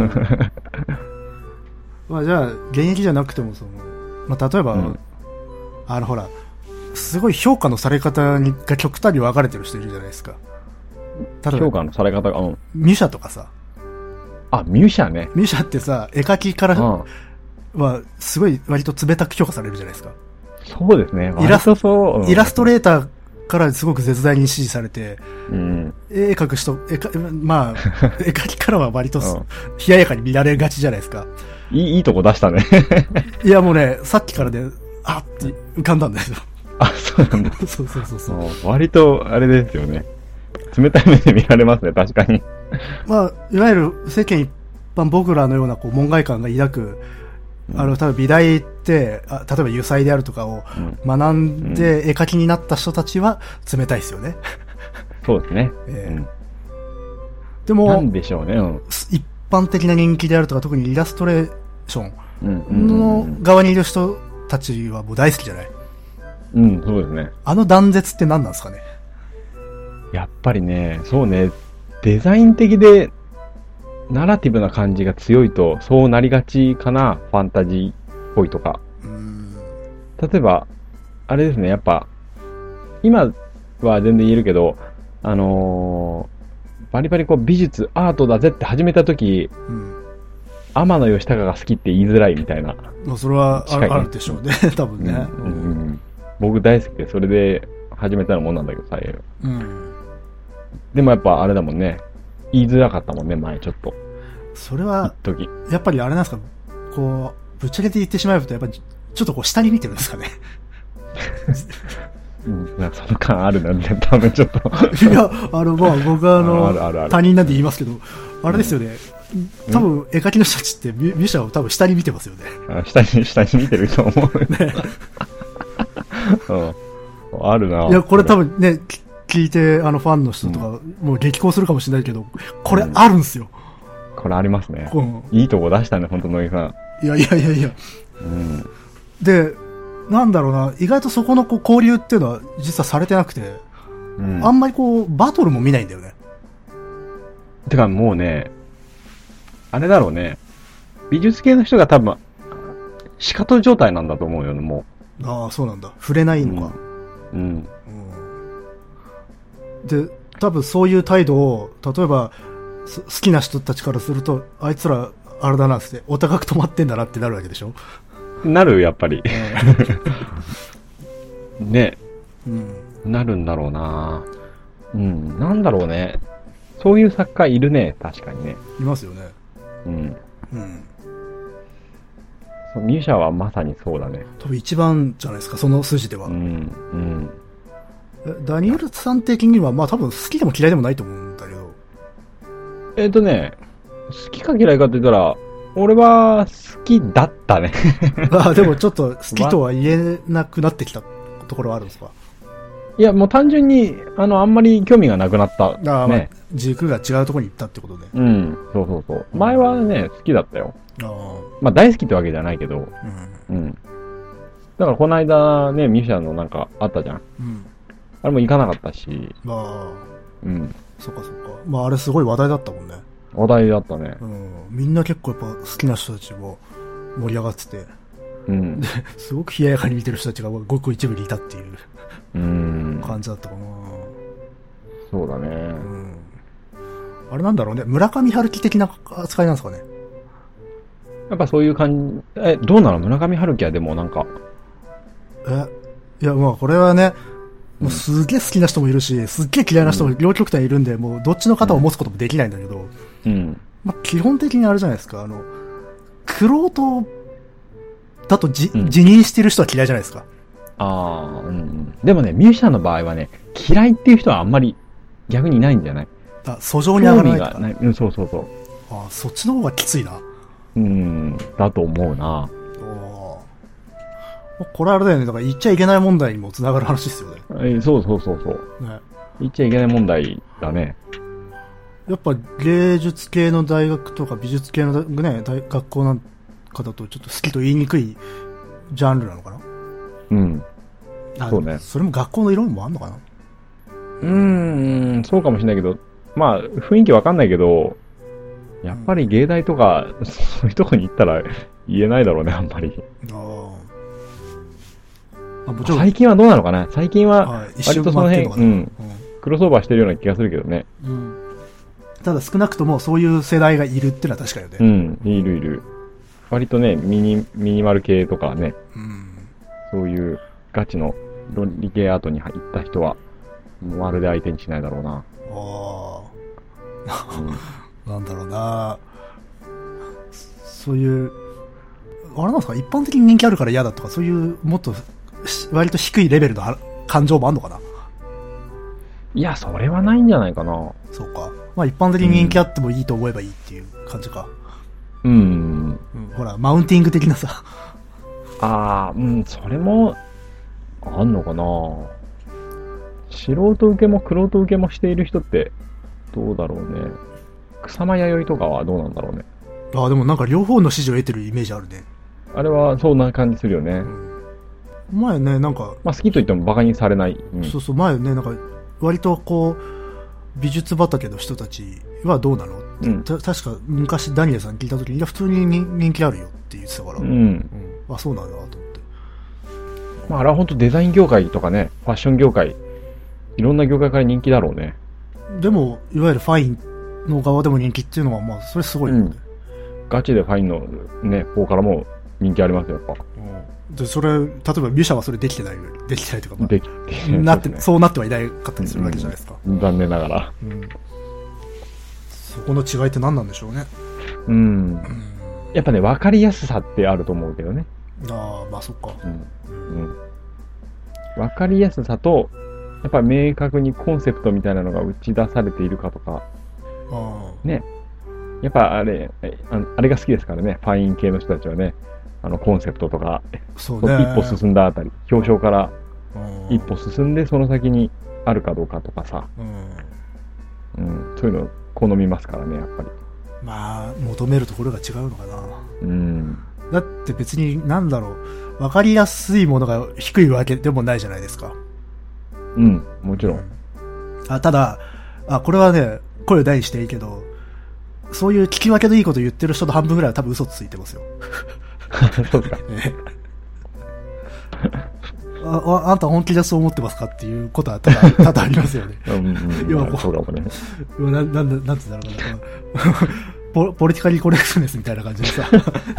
まあじゃあ、現役じゃなくても、その、まあ例えば、うん、あのほら、すごい評価のされ方にが極端に分かれてる人いるじゃないですか。 例えば評価のされ方が、うん。 ミュシャとかさ。 あ、ミュシャね。 ミュシャってさ、絵描きからは、すごい割と冷たく評価されるじゃないですか。 そうですね。 イラスト、そう、うん、イラストレーターからすごく絶大に支持されて、うん、絵描く人、絵かまあ、絵描きからは割と、うん、冷ややかに見られがちじゃないですか。 いい、いいとこ出したね。 いやもうね、さっきからね、あって浮かんだんだけど。 あ、そうなんだ。 そうそうそうそう。 割と、あれですよね。冷たい目で見られますね、確かに。 まあ、いわゆる世間一般僕らのようなこう門外漢が抱く、あの、多分美大って、あ、例えば油彩であるとかを学んで絵描きになった人たちは冷たいですよね。 そうですね。 えーうん、でも、 なんでしょうね、うん。 一般的な人気であるとか、特にイラストレーションの側にいる人たちはもう大好きじゃない？ うん、そうですね。 あの断絶って何なんですかね？ やっぱりね、そうね、デザイン的で、ナラティブな感じが強いと、そうなりがちかな、ファンタジーっぽいとか。うーん例えば、あれですね、やっぱ、今は全然言えるけど、あのー、バリバリこう美術、アートだぜって始めたとき、うん、 天野義高が好きって言いづらいみたいな。 まあ、それはある、あるでしょうね、多分ね、 うんうんうん。僕大好きで、それで始めたもんなんだけどさ、うん。でもやっぱあれだもんね。言いづらかったもんね、前ちょっと。 それは、やっぱりあれなんですか、こう、ぶっちゃけて言ってしまえばと、やっぱりちょっとこう下に見てるんですかね。 うん、なんかその感あるなんで、多分ちょっと。 いや、あの、まあ僕はあの、あるあるある他人なんで言いますけど、あれですよね。うん、多分、絵描きの人たちってミュージシャンを多分下に見てますよね。 あ、下に、下に見てると思う。ね。うん。あるな。 いや、これ多分ね、聞いて、あの、ファンの人とか、もう激高するかもしれないけど、これあるんすよ。 うん、これありますね。うん、いいとこ出したね、本当乃木さん。 いやいやいやいや。うん、で、なんだろうな、意外とそこのこう交流っていうのは実はされてなくて、うん、あんまりこう、バトルも見ないんだよね。 てかもうね、あれだろうね、美術系の人が多分、シカト状態なんだと思うよね、もう。ああ、そうなんだ。触れないのか。うん。うんで、多分そういう態度を、例えば、好きな人たちからすると、あいつら、あれだなって、お高く止まってんだなってなるわけでしょ？ なる、やっぱり。ね、うん。なるんだろうな。うん、なんだろうね。そういう作家いるね、確かにね。 いますよね。うん。うん。 そう、ミュシャはまさにそうだね。 多分一番じゃないですか、その筋では。うん。うん。ダニエルさん的には、まあ多分好きでも嫌いでもないと思うんだけど。 えっとね、好きか嫌いかって言ったら、俺は好きだったね。 あでもちょっと好きとは言えなくなってきたところはあるんですか？ いや、もう単純に、あの、あんまり興味がなくなった、ね。あまあ、 軸が違うところに行ったってことで。 うん、そうそうそう。前はね、好きだったよ。あまあ大好きってわけじゃないけど、うん。うん。だからこの間ね、ミュシャのなんかあったじゃん。うん。あれも行かなかったし。ああ。 うん。そっかそっか。まああれすごい話題だったもんね。 話題だったね。 うん。みんな結構やっぱ好きな人たちも盛り上がってて。うん。で、すごく冷ややかに見てる人たちがごく一部にいたっていう。うん。感じだったかな。 そうだね。うん。 あれなんだろうね。村上春樹的な扱いなんですかね。 やっぱそういう感じ、え、どうなの？村上春樹はでもなんか。 え、いやまあこれはね、もうすげえ好きな人もいるし、すっげえ嫌いな人も両極端いるんで、もうどっちの肩を持つこともできないんだけど、うん。まあ基本的にあれじゃないですか、あの、玄人だとじ、うん、自認してる人は嫌いじゃないですか。 ああ、うん。でもね、ミュージシャンの場合はね、嫌いっていう人はあんまり逆にいないんじゃない？ あ、訴状に上がらないとか。 ない。うん、そうそうそう。 ああ、そっちの方がきついな。 うん、だと思うな。 これあれだよね。だから言っちゃいけない問題にもつながる話ですよね。 えそうそうそうそう。ね、言っちゃいけない問題だね。 やっぱ芸術系の大学とか美術系の、ね、大学校なんかだとちょっと好きと言いにくいジャンルなのかな。うん。そうね。それも学校の色もあんのかな。 うーん、そうかもしれないけど、まあ雰囲気わかんないけど、やっぱり芸大とか、うん、そういうとこに行ったら言えないだろうね、あんまり。ああ。もちろん最近はどうなのかな。最近は割とその辺、うん、クロスオーバーしてるような気がするけどね。うん。 ただ少なくともそういう世代がいるってのは確かよね。 うん、いるいる。割とね、ミニ、ミニマル系とかね、うん、そういうガチの理系アートに行った人は、まるで相手にしないだろうな。ああ。うん、なんだろうな。そういう、あれなんですか、一般的に人気あるから嫌だとか、そういうもっと割と低いレベルの感情もあんのかな。 いや、それはないんじゃないかな。 そうか。まあ一般的に人気あってもいいと思えばいいっていう感じか。うん。うん、ほら、マウンティング的なさ。 ああ、うん、それも、あんのかな。素人受けも玄人受けもしている人って、どうだろうね。草間彌生とかはどうなんだろうね。 ああ、でもなんか両方の支持を得てるイメージあるね。 あれはそんな感じするよね。 うん、前ね、なんか。 まあ好きと言ってもバカにされない。 うん、そうそう、前ね、なんか、割とこう、美術畑の人たちはどうなの、うん、た確か昔ダニエルさん聞いた時に、いや、普通に人気あるよって言ってたから。うん。うん、あ、そうなんだなと思って。 まああれは本当デザイン業界とかね、ファッション業界、いろんな業界から人気だろうね。 でも、いわゆるファインの側でも人気っていうのは、まあ、それすごいよね。うん、 ガチでファインのね、方からも人気ありますよ、やっぱ。 うん、で、それ、例えばミュシャはそれできてない、できてないというか、まあ、 できてなって、そうなってはいなかったりするわけじゃないですか。 うん、残念ながら。 うん。そこの違いって何なんでしょうね。 うん。うん、やっぱね、分かりやすさってあると思うけどね。 ああ、まあそっか。 うん。うん。分かりやすさと、やっぱ明確にコンセプトみたいなのが打ち出されているかとか。 あね。やっぱあれ、あれが好きですからね、ファイン系の人たちはね。あの、コンセプトとか、 そうね、 一歩進んだあたり、表彰から一歩進んでその先にあるかどうかとかさ。うん。うん、そういうの好みますからね、やっぱり。 まあ、求めるところが違うのかな。 うん。 だって別に、なんだろう、わかりやすいものが低いわけでもないじゃないですか。 うん、もちろん。 あ、ただ、あ、これはね、声を大にしていいけど、そういう聞き分けのいいこと言ってる人の半分ぐらいは多分嘘ついてますよ。 そうか。 あ, あんた本気でそう思ってますかっていうことは多々多々ありますよね。 うんうん、 要はこう、 そうかもね。 な、なん、なんつうんだろうな。ポ, ポリティカリーコレクトネスみたいな感じでさ。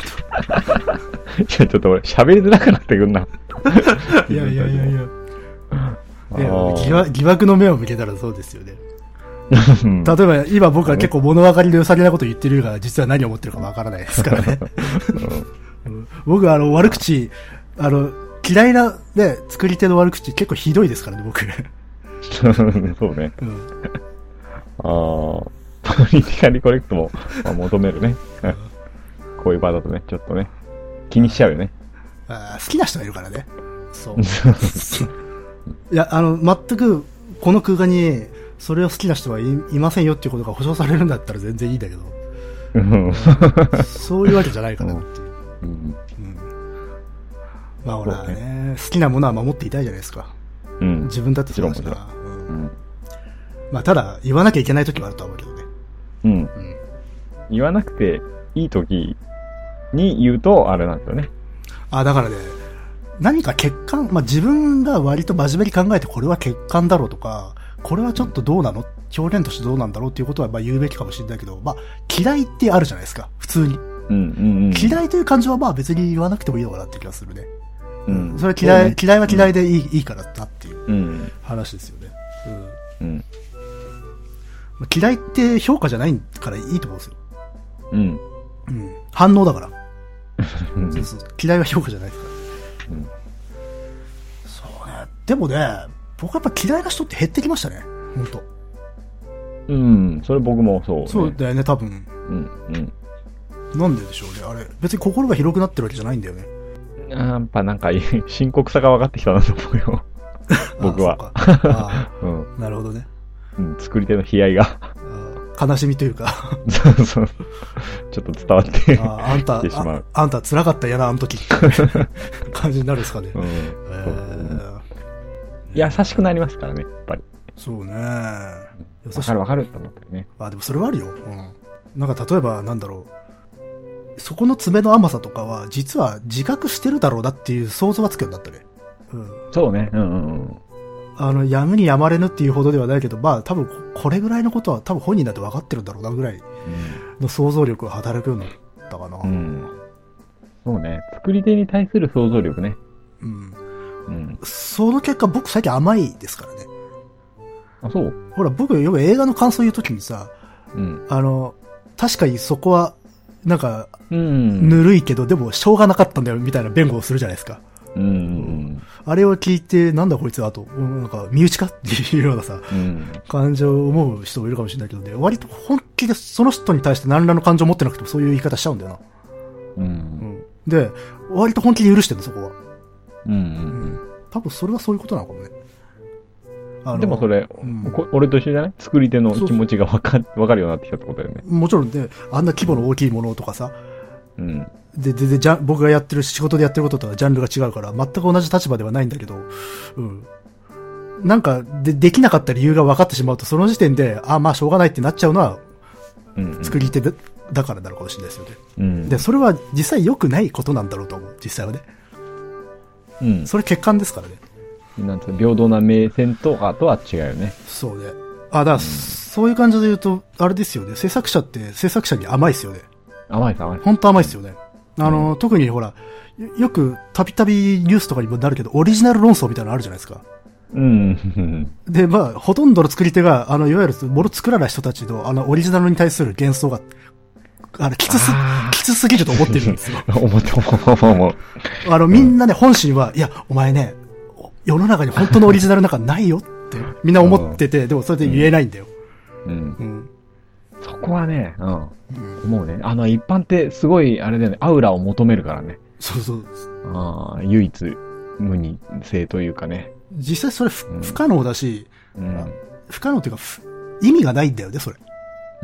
ちょっと俺喋りづらくなってくんな。 いやいやいやいや。疑惑、疑惑の目を向けたらそうですよね。例えば今僕は結構物分かりで良さげなこと言ってるから実は何を思ってるかわからないですからね。僕はあの悪口、あの嫌いなね、作り手の悪口結構ひどいですからね、僕。 そうね。うん、ああ、ポリティカリコレクトも、まあ、求めるね。こういう場だとね、ちょっとね、気にしちゃうよね。 あ、好きな人がいるからね。そう。いや、あの、全くこの空間にそれを好きな人はい、いませんよっていうことが保証されるんだったら全然いいんだけど。うん、そういうわけじゃないかなっていう。うんうん、まあほらね、ね、好きなものは守っていたいじゃないですか。うん、自分だってそうだしな。うん、まあただ言わなきゃいけない時はあると思うけどね。うん。うん、 言わなくていい時に言うとあれなんですよね。 あ、だからね、何か欠陥、まあ自分が割と真面目に考えてこれは欠陥だろうとか、これはちょっとどうなの、表現としてどうなんだろうっていうことはまあ言うべきかもしれないけど、まあ嫌いってあるじゃないですか、普通に。うんうんうん、嫌いという感情はまあ別に言わなくてもいいのかなって気がするね。うん、それは嫌い、ね、嫌いは嫌いでいい、うん、いいからだっていう話ですよね。うんうんまあ、嫌いって評価じゃないからいいと思うんですよ。うん。うん、反応だから。そうそう、嫌いは評価じゃないですから。うん、そうね。でもね、僕はやっぱ嫌いな人って減ってきましたね。本当。 うん、それ僕もそう、ね。 そうだよね、多分。うんうん。なんででしょうね、あれ。別に心が広くなってるわけじゃないんだよね。 やっぱなんか深刻さが分かってきたなと思うよ。僕は。 あうん、なるほどね。 うん、作り手の悲哀が。 悲しみというか。 そうそう。ちょっと伝わってああんた、 きてしまう。 あ、あんた辛かったやな、あの時。感じになるんですかね。うん、 えー、優しくなりますからね、やっぱり。 そうね。 わかるわかると思ってるね。 まあでもそれはあるよ。うん。なんか例えばなんだろう。そこの爪の甘さとかは、実は自覚してるだろうなっていう想像はつくようになったね。うん。 そうね。うんうんうん。あの、やむにやまれぬっていうほどではないけど、まあ多分これぐらいのことは多分本人だって分かってるんだろうなぐらいの想像力が働くようになったかな。うん。 そうね。作り手に対する想像力ね。うん。 うん。その結果僕最近甘いですからね。 あ、そう？ ほら、僕よく映画の感想言うときにさ、うん。あの、確かにそこは、なんか、ぬるいけど、でもしょうがなかったんだよみたいな弁護をするじゃないですか。うんうん、あれを聞いて、なんだこいつだと、なんか身内かっていうようなさ、うん、感情を思う人もいるかもしれないけどね、割と本気でその人に対して何らの感情を持ってなくてもそういう言い方しちゃうんだよな。うんうん、で、割と本気で許してるの、そこは。うんうんうん、多分それはそういうことなのかもね。 でもそれ、うん、俺と一緒じゃない？作り手の気持ちが分か、分かるようになってきたってことだよね。 もちろんね、あんな規模の大きいものとかさ、うん、で、で、で、じゃ、僕がやってる仕事でやってることとはジャンルが違うから、全く同じ立場ではないんだけど、うん。なんか、で、できなかった理由が分かってしまうと、その時点で、あ、まあしょうがないってなっちゃうのは、うんうん、作り手だ、だからなのかもしれないですよね。うん、で、それは実際良くないことなんだろうと思う、実際はね。うん。それ欠陥ですからね。 なんて平等な目線とかとは違うよね。 そうね。あ、だから、うん、そういう感じで言うと、あれですよね。制作者って制作者に甘いですよね。 甘いです、甘いです。 ほんと甘いですよね。あの、うん、特にほら、よくたびたびニュースとかにもなるけど、オリジナル論争みたいなのあるじゃないですか。 うん。 で、まあ、ほとんどの作り手が、あの、いわゆる、もの作らない人たちの、あの、オリジナルに対する幻想が、あの、きつす、きつすぎると思ってるんですよ。 思って思う。 あの、みんなね、本心は、いや、お前ね、世の中に本当のオリジナルなんかないよって、みんな思ってて、でもそれで言えないんだよ。 うん。うんうん、そこはね、うん。思うね。あの、一般ってすごい、あれだよね、アウラを求めるからね。 そうそう。 ああ、唯一無二性というかね。 実際それ不、うん、不可能だし、 うん、 不可能っていうか、意味がないんだよね、それ。 うん。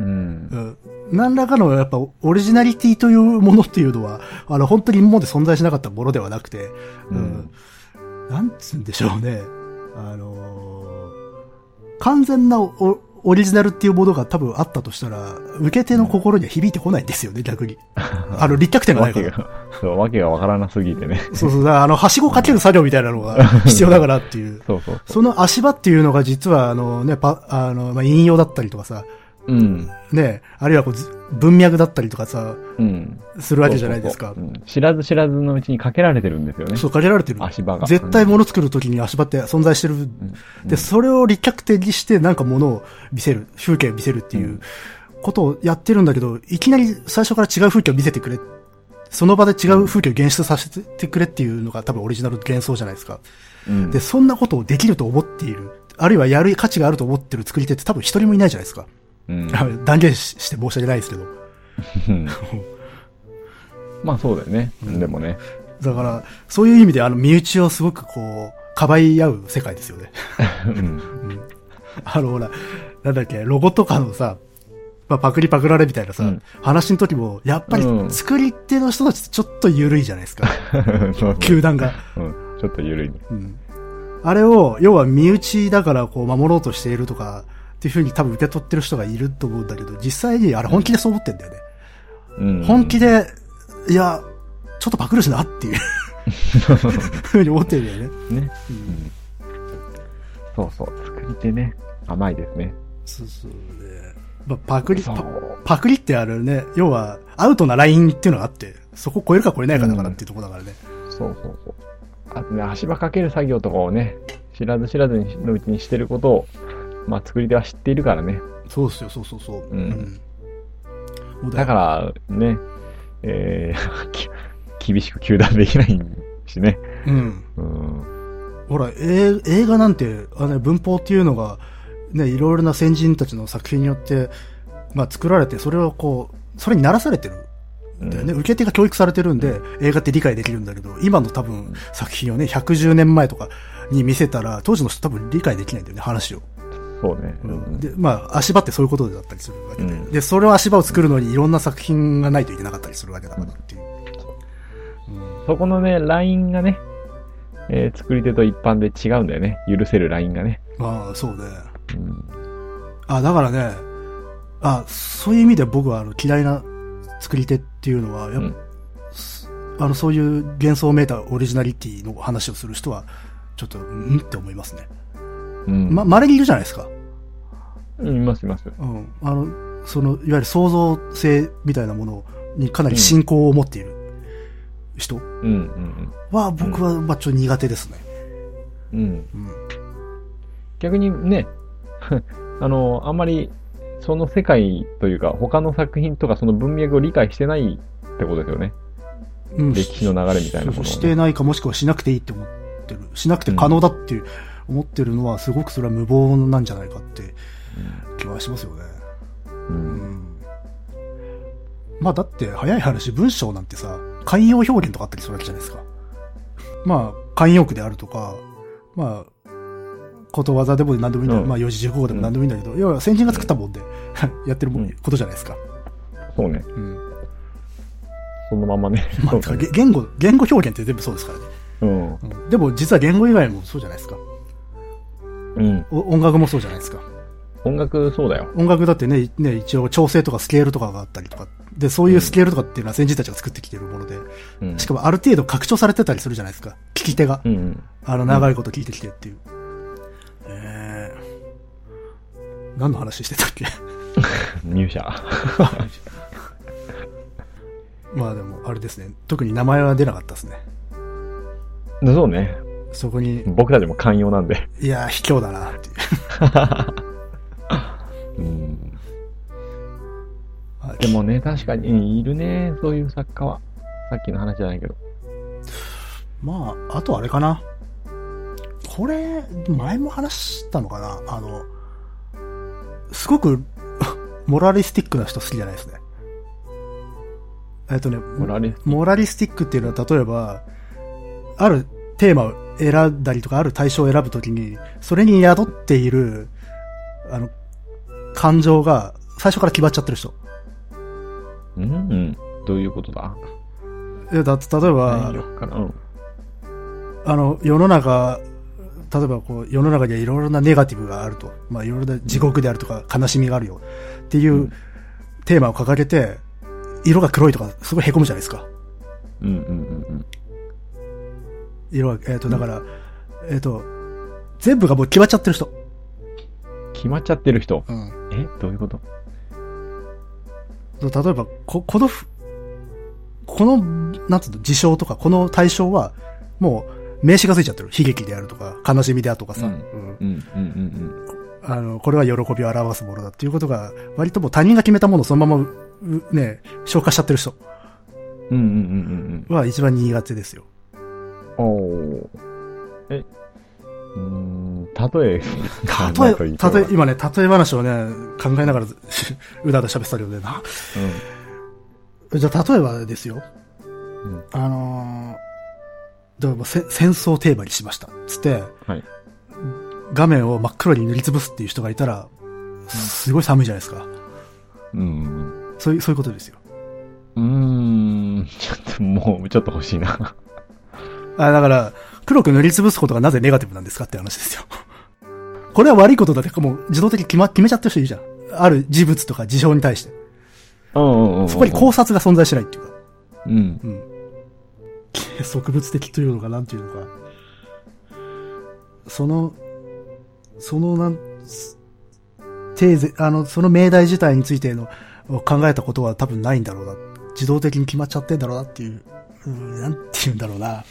何らかのやっぱオリジナリティというものっていうのは、あの、本当に今まで存在しなかったものではなくて、うん。うん、なんつうんでしょうね。あのー、完全なオ、オリジナルっていうものが多分あったとしたら、受け手の心には響いてこないんですよね、逆に。あの、立脚点がないから。 そう、わけがわからなすぎてね。 そうそう、だからあの、はしごかける作業みたいなのが必要だからっていう。 そうそうそう。 その足場っていうのが実はあのね、パ、あの、まあ、引用だったりとかさ、 うん。 ね、あるいはこう、文脈だったりとかさ、 うん。 するわけじゃないですか。 そうそうそう、うん。知らず知らずのうちにかけられてるんですよね。 そう、かけられてる。 足場が。 絶対物作るときに足場って存在してる、うん。で、それを立脚点にしてなんか物を見せる、風景を見せるっていうことをやってるんだけど、いきなり最初から違う風景を見せてくれ。その場で違う風景を現出させてくれっていうのが多分オリジナル幻想じゃないですか。うん、で、そんなことをできると思っている。あるいはやる価値があると思ってる作り手って多分一人もいないじゃないですか。うん、断言して申し訳ないですけど。 まあそうだよね、うん。でもね。 だから、そういう意味であの身内をすごくこう、かばい合う世界ですよね。うん、あのほら、なんだっけ、ロゴとかのさ、まあ、パクリパクられみたいなさ、うん、話の時も、やっぱり作り手の人たちってちょっと緩いじゃないですか。そう、球団が、 うん。ちょっと緩いね。 うん。あれを、要は身内だからこう守ろうとしているとか、っていう風に多分受け取ってる人がいると思うんだけど、実際にあれ本気でそう思ってんだよね。うん、本気で、いや、ちょっとパクるしなっていうふうに思ってるんだよね。ね、うん。 そうそう、作り手ね、甘いですね。 そうそうね。まあ、パクリパ、パクリってあるね、要はアウトなラインっていうのがあって、そこ超えるか超えないかだからっていうところだからね。 うん、そうそうそう。あとね、足場かける作業とかをね、知らず知らずのうちにしてることを、まあ作り手は知っているからね。 そうっすよ、そうそうそう。うん。 うん、だからね、えー、厳しく糾弾できないしね。 うん。うん、ほら、え映画なんて、あの、文法っていうのが、ね、いろいろな先人たちの作品によって、まあ作られて、それをこう、それに慣らされてる。だよね、うん、受け手が教育されてるんで、映画って理解できるんだけど、今の多分作品をね、ひゃくじゅうねんまえとかに見せたら、当時の人多分理解できないんだよね、話を。 そうね。うん、 で、まあ、足場ってそういうことだったりするわけで、うん。で、それを足場を作るのにいろんな作品がないといけなかったりするわけだからっていう。 うん、そこのね、ラインがね、えー、作り手と一般で違うんだよね。許せるラインがね。 ああ、そうね。うん、あ、だからね、あ、そういう意味で僕はあの嫌いな作り手っていうのは、やっぱ、うん、あの、そういう幻想めいたオリジナリティの話をする人は、ちょっと、うんって思いますね。うん。ま、稀にいるじゃないですか。 うん、いますいます。 うん。あの、その、いわゆる創造性みたいなものにかなり信仰を持っている人。うん、うん、うん。は、僕は、ま、ちょっと苦手ですね。 うん。うん。逆にね、あの、あんまり、その世界というか、他の作品とかその文脈を理解してないってことですよね。うん。歴史の流れみたいなものを、ね。 してないかもしくはしなくていいって思ってる。しなくて可能だっていう、思ってるのは、すごくそれは無謀なんじゃないかって気はしますよね。うん。うん、まあだって、早い話、文章なんてさ、慣用表現とかあったりするわけじゃないですか。まあ、慣用句であるとか、まあ、ことわざでも何でもいいんだけど、うん、まあ四字熟語でも何でもいいんだけど、うん、要は先人が作ったもんでやってるもん、うん、ことじゃないですか。 そうね。うん。そのままね。 まあ、ね、言語、言語表現って全部そうですからね。うん。うん、でも実は言語以外もそうじゃないですか。うん。音楽もそうじゃないですか。 音楽そうだよ。 音楽だってね、ね、一応調整とかスケールとかがあったりとか。で、そういうスケールとかっていうのは先人たちが作ってきてるもので、うん、しかもある程度拡張されてたりするじゃないですか。聞き手が。うんうん、あの、長いこと聞いてきてっていう。うんえー、何の話してたっけ？ 入社。 まあでも、あれですね。特に名前は出なかったですね。 そうね。 そこに。 僕たちも寛容なんで。 いやー、卑怯だなっていう。 うんでもね、確かにいるね、そういう作家は。さっきの話じゃないけど。 まあ、あとあれかな。これ、前も話したのかな。あの、すごく、モラリスティックな人好きじゃないですね。えっとね、モラリ、モラリスティックっていうのは、例えば、あるテーマを選んだりとか、ある対象を選ぶときに、それに宿っている、あの、感情が最初から決まっちゃってる人。 うん、うん、どういうことだ？ え、だって、例えば、うん、あの、世の中、例えばこう、世の中にはいろいろなネガティブがあると。まあ、いろいろな地獄であるとか、悲しみがあるよ。っていうテーマを掲げて、色が黒いとか、すごい凹むじゃないですか。 うんうんうんうん。 色が、えっと、だから、えっと、全部がもう決まっちゃってる人。 決まっちゃってる人？ うん。 え？どういうこと？ 例えば、こ、この、この、なんつうの、事象とか、この対象は、もう、名詞がついちゃってる。悲劇であるとか、悲しみであるとかさ。うん。うん。うん。うん。あの、これは喜びを表すものだっていうことが、割ともう他人が決めたものをそのまま、ね、消化しちゃってる人。 うんうんうんうん。 は一番苦手ですよ。 おー。え、うーん、例え、 例え、例え、今ね、例え話をね、考えながら、うだうだ喋ってたけどね、な。うん。じゃあ、例えばですよ。うん、あのー、でも戦争テーマにしました。つって、はい、画面を真っ黒に塗りつぶすっていう人がいたら、すごい寒いじゃないですか。うん。そういう、そういうことですよ。 うーん、ちょっともう、ちょっと欲しいな。 あ、だから、黒く塗りつぶすことがなぜネガティブなんですかって話ですよ。これは悪いことだって、もう自動的に決ま、決めちゃってる人いるじゃん。ある事物とか事象に対して。うんうんうん。そこに考察が存在しないっていうか。うん。うん。計測物的というのかなんていうのか。その、そのなん、テーゼ、あの、その命題自体についての考えたことは多分ないんだろうな。自動的に決まっちゃってんだろうなっていう、うん、なんていうんだろうな。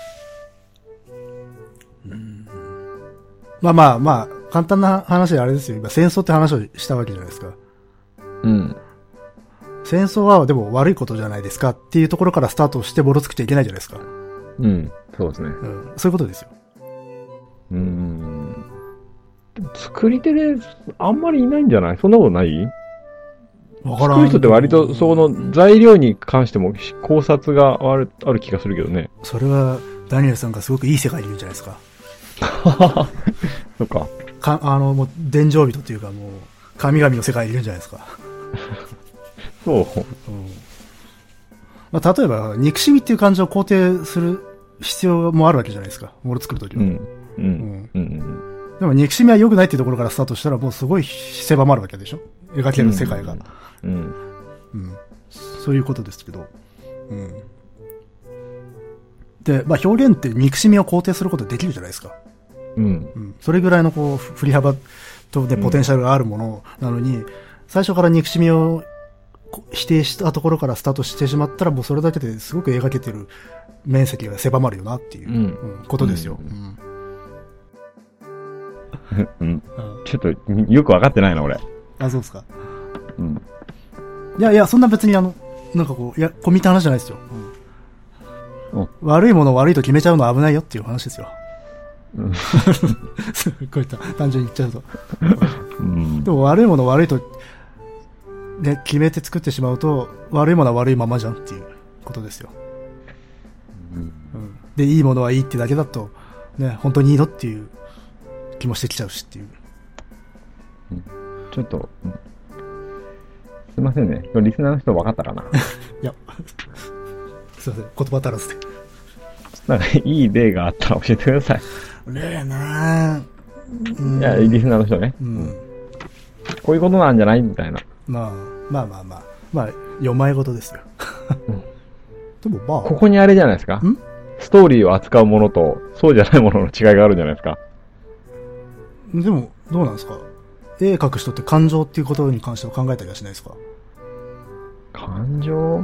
うん、まあまあまあ、簡単な話であれですよ。今戦争って話をしたわけじゃないですか。うん。戦争はでも悪いことじゃないですかっていうところからスタートしてボロつくちゃいけないじゃないですか。 うん。そうですね。 うん。そういうことですよ。 うーん。作り手であんまりいないんじゃない？そんなことない？わからん。作る人って割とその材料に関しても考察がある、ある気がするけどね。 それはダニエルさんがすごくいい世界にいるんじゃないですか。 そっか。 か、あの、もう伝承人というかもう神々の世界にいるんじゃないですか。 そう。うん。 まあ、例えば憎しみっていう感情を肯定する必要もあるわけじゃないですか。もの作るときは。うん。うん。うん。うん。でも憎しみは良くないっていうところからスタートしたらもうすごい狭まるわけでしょ。描ける世界が。うん。うん。うん。そういうことですけど。うん。で、まあ表現って憎しみを肯定することできるじゃないですか。うん。うん。それぐらいのこう、振り幅とでポテンシャルがあるものなのに、うん、最初から憎しみを否定したところからスタートしてしまったらもうそれだけですごく描けてる面積が狭まるよなっていう、うんうん、ことですよ。うんうん、ちょっとよくわかってないな俺。 あ、そうですか。うん。いやいや、そんな別にあのなんかこういや込み入った話じゃないですよ。うん、悪いものを悪いと決めちゃうのは危ないよっていう話ですよ。うん、こういった単純に言っちゃうと。うん、でも悪いものを悪いとね決めて作ってしまうと悪いものは悪いままじゃんっていうことですよ。うんうん、でいいものはいいってだけだとね本当にいいのっていう気もしてきちゃうしっていう、 うん、ちょっと、うん、すいませんねリスナーの人分かったかな。 いやすいません言葉足らずでなんかいい例があったら教えてください。 例なぁ、いやリスナーの人ね、うん、こういうことなんじゃないみたいな、 まあ、まあまあまあまあよまいごとですよ、うん、でもまあここにあれじゃないですか、ストーリーを扱うものとそうじゃないものの違いがあるんじゃないですか。 でもどうなんですか、絵描く人って感情っていうことに関しては考えたりはしないですか。 感情、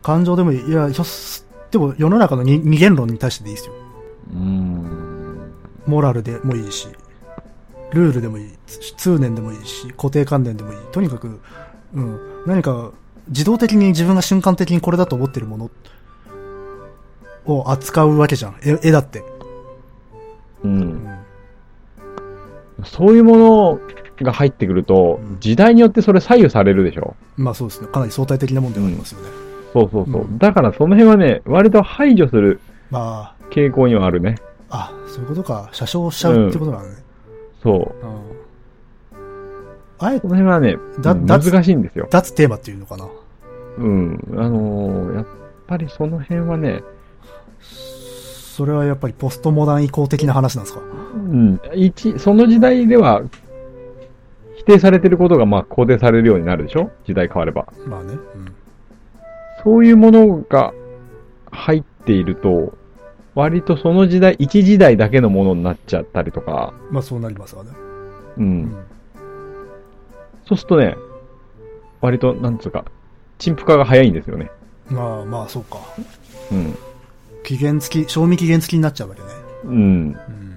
感情でもいい。いや、ひょすでも世の中の二二元論に対してでいいですよ。 うーん。 モラルでもいいし、ルールでもいい、通念でもいいし、固定観念でもいい。とにかく、うん、何か自動的に自分が瞬間的にこれだと思ってるものを扱うわけじゃん。絵、絵だって。 うん。うん、そういうものが入ってくると、うん、時代によってそれ左右されるでしょ。 まあそうですね。かなり相対的なもんではありますよね。 うん、そうそうそう、うん。だからその辺はね、割と排除する傾向にはあるね。 ああ、そういうことか。写生しちゃうってことなのね。うん、 そう。うん、あえて、この辺はね、だ難しいんですよ。 脱テーマっていうのかな。 うん。あのー、やっぱりその辺はね、 それはやっぱりポストモダン移行的な話なんですか？ うん。一、その時代では、否定されてることがまあ肯定されるようになるでしょ？時代変われば。 まあね。うん。 そういうものが入っていると、割とその時代、一時代だけのものになっちゃったりとか。 まあそうなりますわね。 うん。うん、そうするとね、割と、なんつうか、陳腐化が早いんですよね。 まあまあ、そうか。 うん。 期限付き、賞味期限付きになっちゃうわけね。 うん。うん、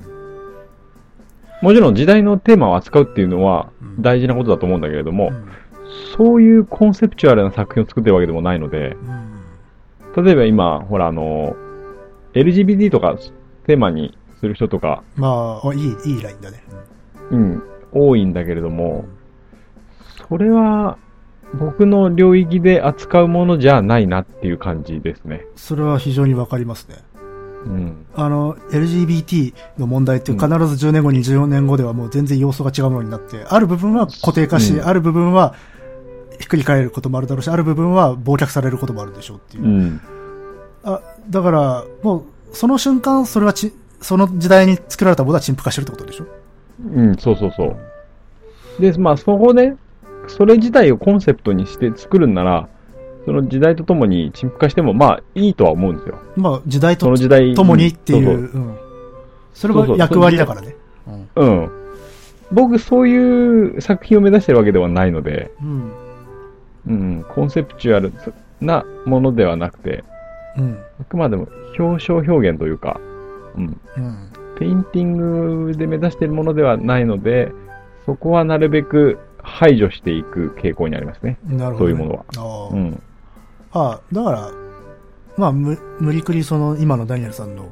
もちろん時代のテーマを扱うっていうのは大事なことだと思うんだけれども、うん、そういうコンセプチュアルな作品を作ってるわけでもないので、うん、例えば今、ほらあの、エルジービーティー とかテーマにする人とか、 まあ、いい、いいラインだね。 うん、多いんだけれども、それは僕の領域で扱うものじゃないなっていう感じですね。 それは非常にわかりますね。 うん、 あの、エルジービーティー の問題って必ずじゅうねんごにじゅうよねんごではもう全然様相が違うものになって、ある部分は固定化し、うん、ある部分はひっくり返ることもあるだろうし、ある部分は忘却されることもあるでしょうっていう。うん、あ、だから、もう、その瞬間、それはち、その時代に作られたものは陳腐化してるってことでしょ？ うん、そうそうそう。で、まあ、そこで、それ自体をコンセプトにして作るんなら、その時代とともに陳腐化してもまあいいとは思うんですよ。 まあ時代とともにっていう、うん、そうそう、うん、それは役割だからね。 うん、うん。僕そういう作品を目指してるわけではないので、うん、うん、コンセプチュアルなものではなくて、うん、あくまでも表象表現というか、うん、うん、ペインティングで目指しているものではないので、そこはなるべく排除していく傾向にありますね。なるほど、ね。そういうものは。 あ、うん、あ、だから、まあ、む、無理くりその、今のダニエルさんの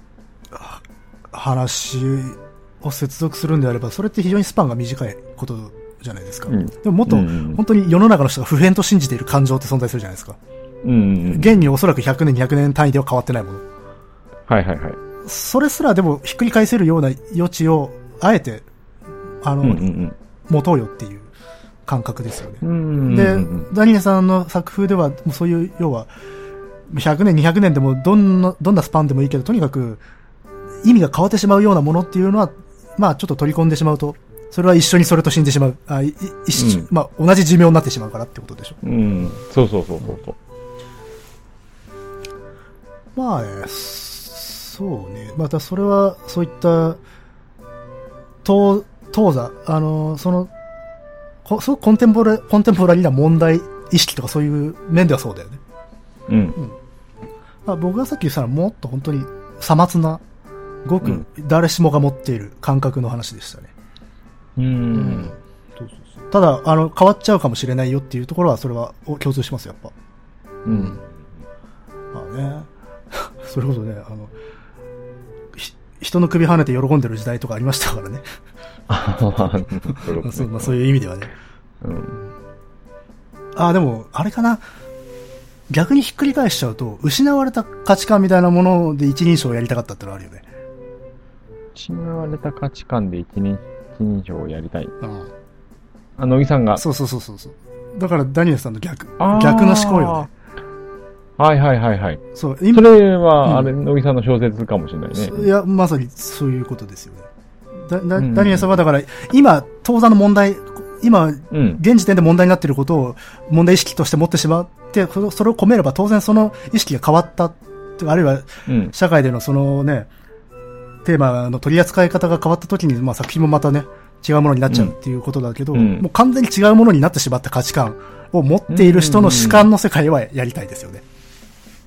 話を接続するんであれば、それって非常にスパンが短いことじゃないですか。うん、でももっと、うん、本当に世の中の人が普遍と信じている感情って存在するじゃないですか。うん、現におそらくひゃくねん、にひゃくねん単位では変わってないもの。 はいはいはい。 それすらでもひっくり返せるような余地を、あえて、あの、うんうんうん、持とうよっていう感覚ですよね。うんうんうん、で、ダニエルさんの作風では、そういう、要は、ひゃくねん、にひゃくねんでも、どんな、どんなスパンでもいいけど、とにかく、意味が変わってしまうようなものっていうのは、まあ、ちょっと取り込んでしまうと、それは一緒にそれと死んでしまう。あ、い、一緒、うん、まあ、同じ寿命になってしまうからってことでしょ。 うん。そうそうそうそうそう。 まあ、ね、そうね。また、それは、そういった、当、当座、あの、その、こそうコンテンポラ、コンテンポラリーな問題意識とかそういう面ではそうだよね。うん。うん、まあ、僕がさっき言ったのはもっと本当にさまつな、ごく誰しもが持っている感覚の話でしたね。うん。うん、そうそうそう。ただ、あの、変わっちゃうかもしれないよっていうところは、それは共通します、やっぱ。うん。まあね。それこそね、あの、人の首跳ねて喜んでる時代とかありましたからね。そう、まあ、そういう意味ではね。うん、あ、でも、あれかな。逆にひっくり返しちゃうと、失われた価値観みたいなもので一人称をやりたかったってのあるよね。 失われた価値観で一人、一人称をやりたい。うん、あ、乃木さんが。 そうそうそうそう。だからダニエルさんの逆。逆の思考よね。 はいはいはいはい。そう、今。それは、あれ、うん、乃木さんの小説かもしれないね。 いや、まさにそういうことですよね。だ、だ、ダニエルさんはだから、今、当座の問題、今、うん、現時点で問題になっていることを問題意識として持ってしまって、それを込めれば当然その意識が変わった、あるいは、社会でのそのね、テーマの取り扱い方が変わった時に、まあ作品もまたね、違うものになっちゃうっていうことだけど、うん、もう完全に違うものになってしまった価値観を持っている人の主観の世界はやりたいですよね。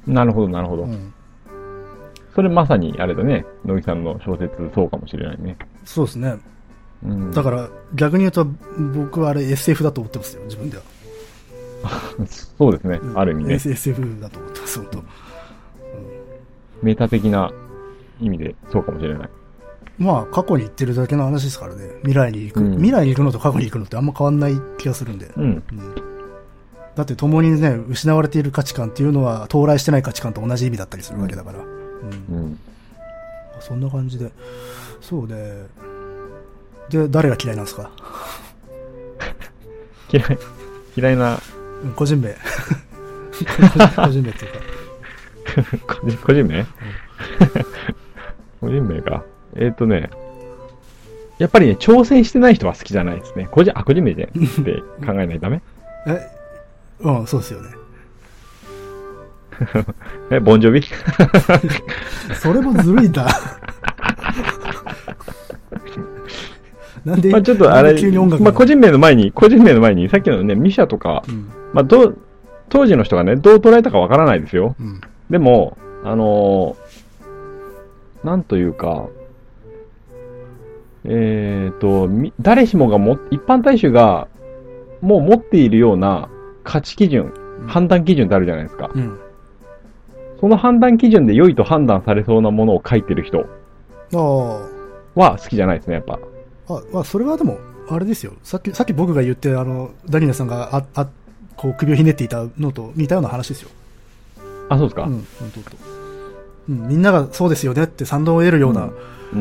なるほど、なるほど。 うん、 それまさに、あれだね。乃木さんの小説、そうかもしれないね。 そうですね。 うん、 だから、逆に言うと、僕はあれ エスエフ だと思ってますよ、自分では。 そうですね、うん、ある意味ね。 エスエフ だと思ってます、本当。うん、 メタ的な意味で、そうかもしれない。 まあ、過去に行ってるだけの話ですからね。未来に行く、うん、未来に行くのと過去に行くのってあんま変わんない気がするんで。うん。うん、だって、共にね、失われている価値観っていうのは、到来してない価値観と同じ意味だったりするわけだから。うん。うんうん、そんな感じで。そうね。で、誰が嫌いなんですか？ 嫌い、嫌いな。 個人名。個人名っていうか。個人、個人名、うん、個人名か。えーっとね、やっぱりね、挑戦してない人は好きじゃないですね。個人、あ、個人名でって考えないとダメ？ え、うん、そうですよね。 え、ボンジョビ？ それもずるいんだ。なんで、 まあちょっとあれ、 急に音楽まあ個人名の前に、個人名の前に、さっきのね、ミシャとか、うん、まあどう、当時の人がね、どう捉えたかわからないですよ。うん、でも、あのー、なんというか、えーと、誰しもがも、一般大衆が、もう持っているような価値基準、うん、判断基準ってあるじゃないですか。うん、その判断基準で良いと判断されそうなものを書いてる人は好きじゃないですね、やっぱ。 あ、まあ、それはでも、あれですよ。さっき、さっき僕が言って、あの、ダニエルさんが、あ、あ、こう、首をひねっていたのと似たような話ですよ。 あ、そうですか？ うん、本当と。うん、みんながそうですよねって賛同を得るような、うん、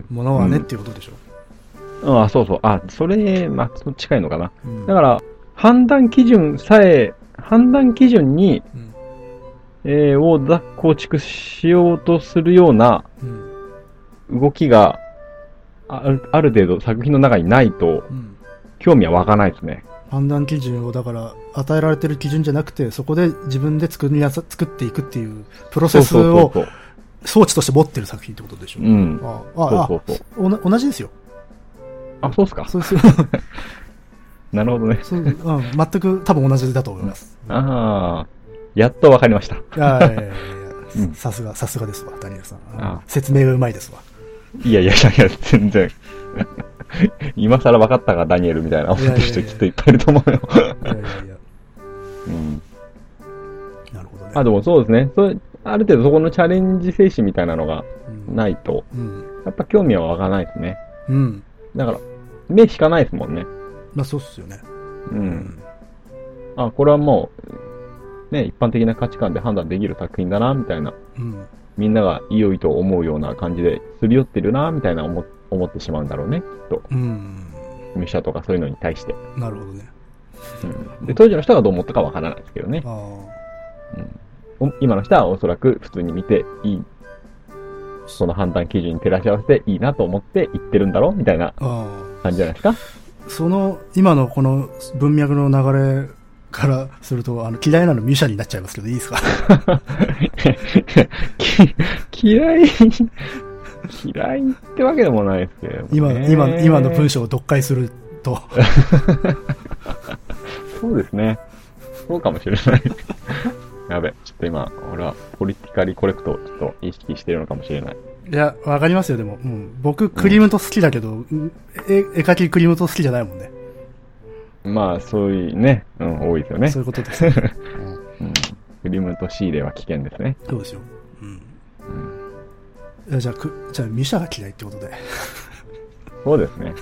ものはね、うん、っていうことでしょう。うん、あ、そうそう。あ、それ、まあ、近いのかな。うん、だから、判断基準さえ、判断基準に、うん、えー、を構築しようとするような動きが、ある、ある程度作品の中にないと、うん、興味は湧かないですね。 判断基準を、だから、与えられてる基準じゃなくて、そこで自分で作りやさ、作っていくっていうプロセスを装置として持ってる作品ってことでしょ。うん。ああ、そうそうそう。同じですよ。 あ、そうっすか。そうですよ。なるほどね。 そう、うん。全く多分同じだと思います。 ああ、やっとわかりました。 いやいやいやいや、さすが、さすがですわ、ダニエルさん。ああ、説明がうまいですわ。 いやいやいや、全然。今更分かったか、ダニエルみたいな思ってる人きっといっぱいいると思うよ。いやいやいや。うん。 なるほどね。 あ、でもそうですね。それ、ある程度そこのチャレンジ精神みたいなのがないと、うん、やっぱ興味は湧かないですね。うん。だから、目引かないですもんね。 まあそうっすよね。 うん。うん、あ、これはもう、ね、一般的な価値観で判断できる作品だな、みたいな。うん。みんながいいよいいと思うような感じですり寄ってるな、みたいな思思ってしまうんだろうね、きっと。うん。ミシャとかそういうのに対して。 なるほどね。 うん。で、当時の人がどう思ったかわからないですけどね。あうん、今の人はおそらく普通に見ていい、その判断基準に照らし合わせていいなと思って言ってるんだろうみたいな感じじゃないですか。 その、今のこの文脈の流れ、からすると、あの、嫌いなのミシャになっちゃいますけど、いいですか？ 嫌い、嫌いってわけでもないですけど、ね。 今、今、今の文章を読解すると。 そうですね。そうかもしれない。やべ、ちょっと今、俺はポリティカリコレクトをちょっと意識してるのかもしれない。 いや、わかりますよ、でも。うん、僕、クリムト好きだけど、うん、絵、絵描きクリムト好きじゃないもんね。 まあ、そういうね、うん、多いですよね。 そういうことですね。 うん。クリムト仕入れは危険ですね。 そうですよ。うん。うん、じゃあ、く、じゃあ、ミシャが嫌いってことで。 そうですね。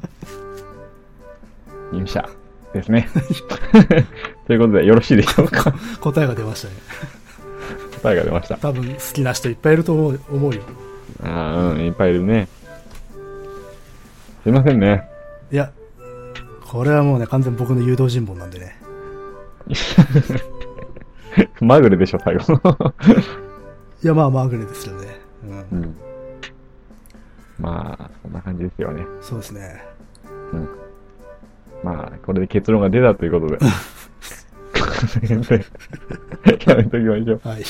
ミシャですね。ということで、よろしいでしょうか。 答えが出ましたね。 答えが出ました。 多分、好きな人いっぱいいると思う、思うよ。 ああ、うん、いっぱいいるね。すいませんね。 いや、これはもうね、完全に僕の誘導尋問なんでね。 まぐれでしょ、最後。 いや、まあ、まぐれですよね。うん。うん、 まあ、そんな感じですよね。 そうですね。 うん。まあ、これで結論が出たということで。やめときましょう。はい。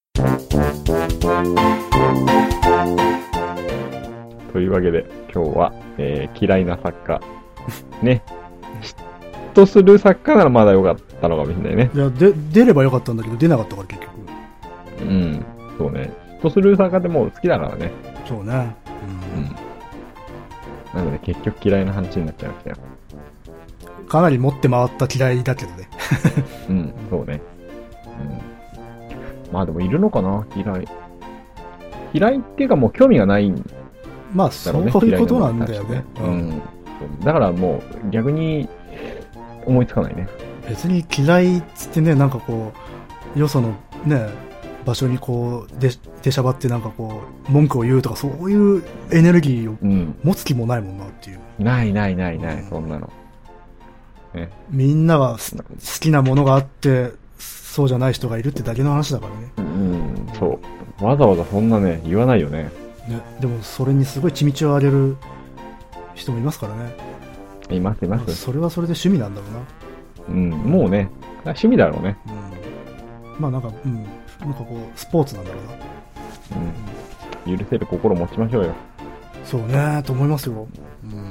というわけで、今日は、えー、嫌いな作家。ね。嫉妬する作家ならまだ良かったのかもしれないね。 いや、で、出ればよかったんだけど、出なかったから結局。 うん。そうね。とする作家でも好きだからね。 そうね。 うん。うん、なので結局嫌いな話になっちゃいましたよ。 かなり持って回った嫌いだけどね。 うん、そうね。うん。まあでもいるのかな、嫌い。嫌いっていうかもう興味がないんだろうね。 まあそういうことなんだよね。 うん。だからもう逆に思いつかないね。 別に嫌いっつってね、なんかこう、よそのね、場所にこう、で、出しゃばってなんかこう、文句を言うとかそういうエネルギーを持つ気もないもんなっていう。 うん、ないないないない、うん、そんなの。ね、 みんなが好きなものがあって、そうじゃない人がいるってだけの話だからね。 うん、そう。わざわざそんなね、言わないよね。 ね、でもそれにすごい血道を上げる人もいますからね。 いますいます。 それはそれで趣味なんだろうな。うん、もうね、趣味だろうね。 うん、まあなんか、うん、なんかこうスポーツなんだろうな。 うん、許せる心持ちましょうよ。 そうねと思いますよ。うん。うん。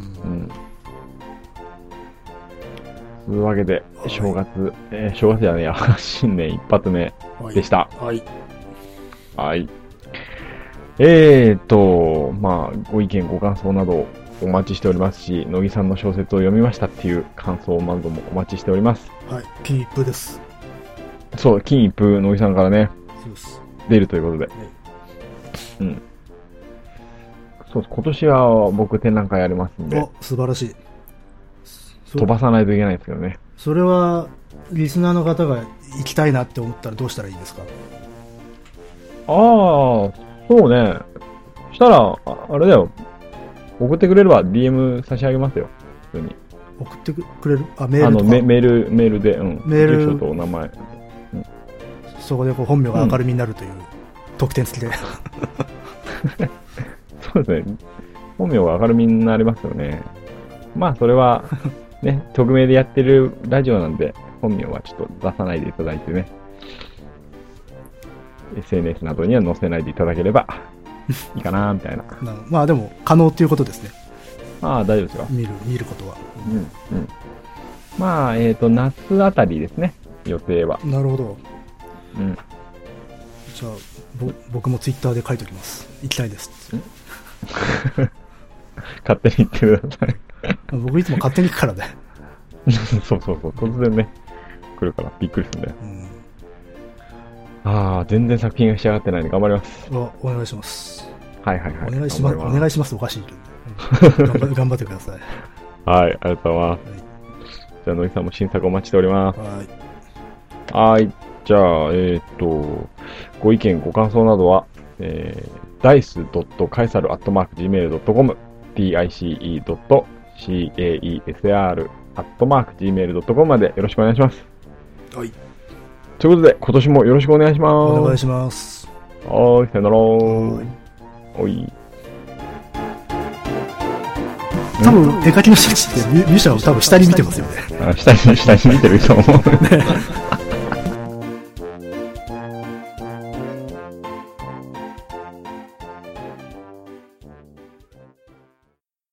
というわけで正月、はい、えー、正月じゃねえや、新年一発目でした。 はい。はい。 はい。えーと、まあ、ご意見、ご感想などお待ちしておりますし、乃木さんの小説を読みましたっていう感想などもお待ちしております。 はい、金一封です。 そう、金一封、乃木さんからね、 そうです。出るということで。 はい、 うん。そうです。今年は僕展覧会やりますんで。 お、素晴らしい。 飛ばさないといけないですけどね。 それは、リスナーの方が行きたいなって思ったらどうしたらいいですか？ ああ、そうね。したら、あれだよ。送ってくれれば ディーエム 差し上げますよ。普通に。 送ってくれる？あ、メールとか。あの、 メメール、メールで、うん。 メール。 住所とお名前。うん、 そこでこう本名が明るみになるという、うん、特典付きで。 そうですね。本名が明るみになりますよね。まあ、それは、ね、匿名でやってるラジオなんで、本名はちょっと出さないでいただいてね。エスエヌエス などには載せないでいただければいいかなみたいな。 まあでも可能っていうことですね。 まあ大丈夫ですよ。 見る見ることは。 うんうん。まあえっ、ー、と夏あたりですね。予定は。 なるほど。 うん。 じゃあぼ僕もツイッターで書いておきます。行きたいです。 勝手に言ってください。 僕いつも勝手に行くからね。 そうそうそう。突然ね来るからびっくりするんだよ。うん、ああ、全然作品が仕上がってないんで頑張ります。 お、お願いします。 はいはいはい。 お願いします。お願いします。おかしいけど、ね。頑張頑張ってください。 はい、ありがとうございます。はい、じゃあ、野木さんも新作お待ちしております。 はい。 はい。じゃあ、えっ、ー、と、ご意見、ご感想などは、えー、ダイス ドットカエサル アットマーク ジーメール ドットコム、ディーアイシーイー ドット シーエーイーエスエーアール アットマーク ジーメール ドットコム までよろしくお願いします。 はい。 ということで、今年もよろしくお願いします。 お願いします。 はーい、さよならー。おい。 多分、絵描きの人たちって、ミュージシャンを多分下に見てますよね。 あ、下に、下に見てると思う。ね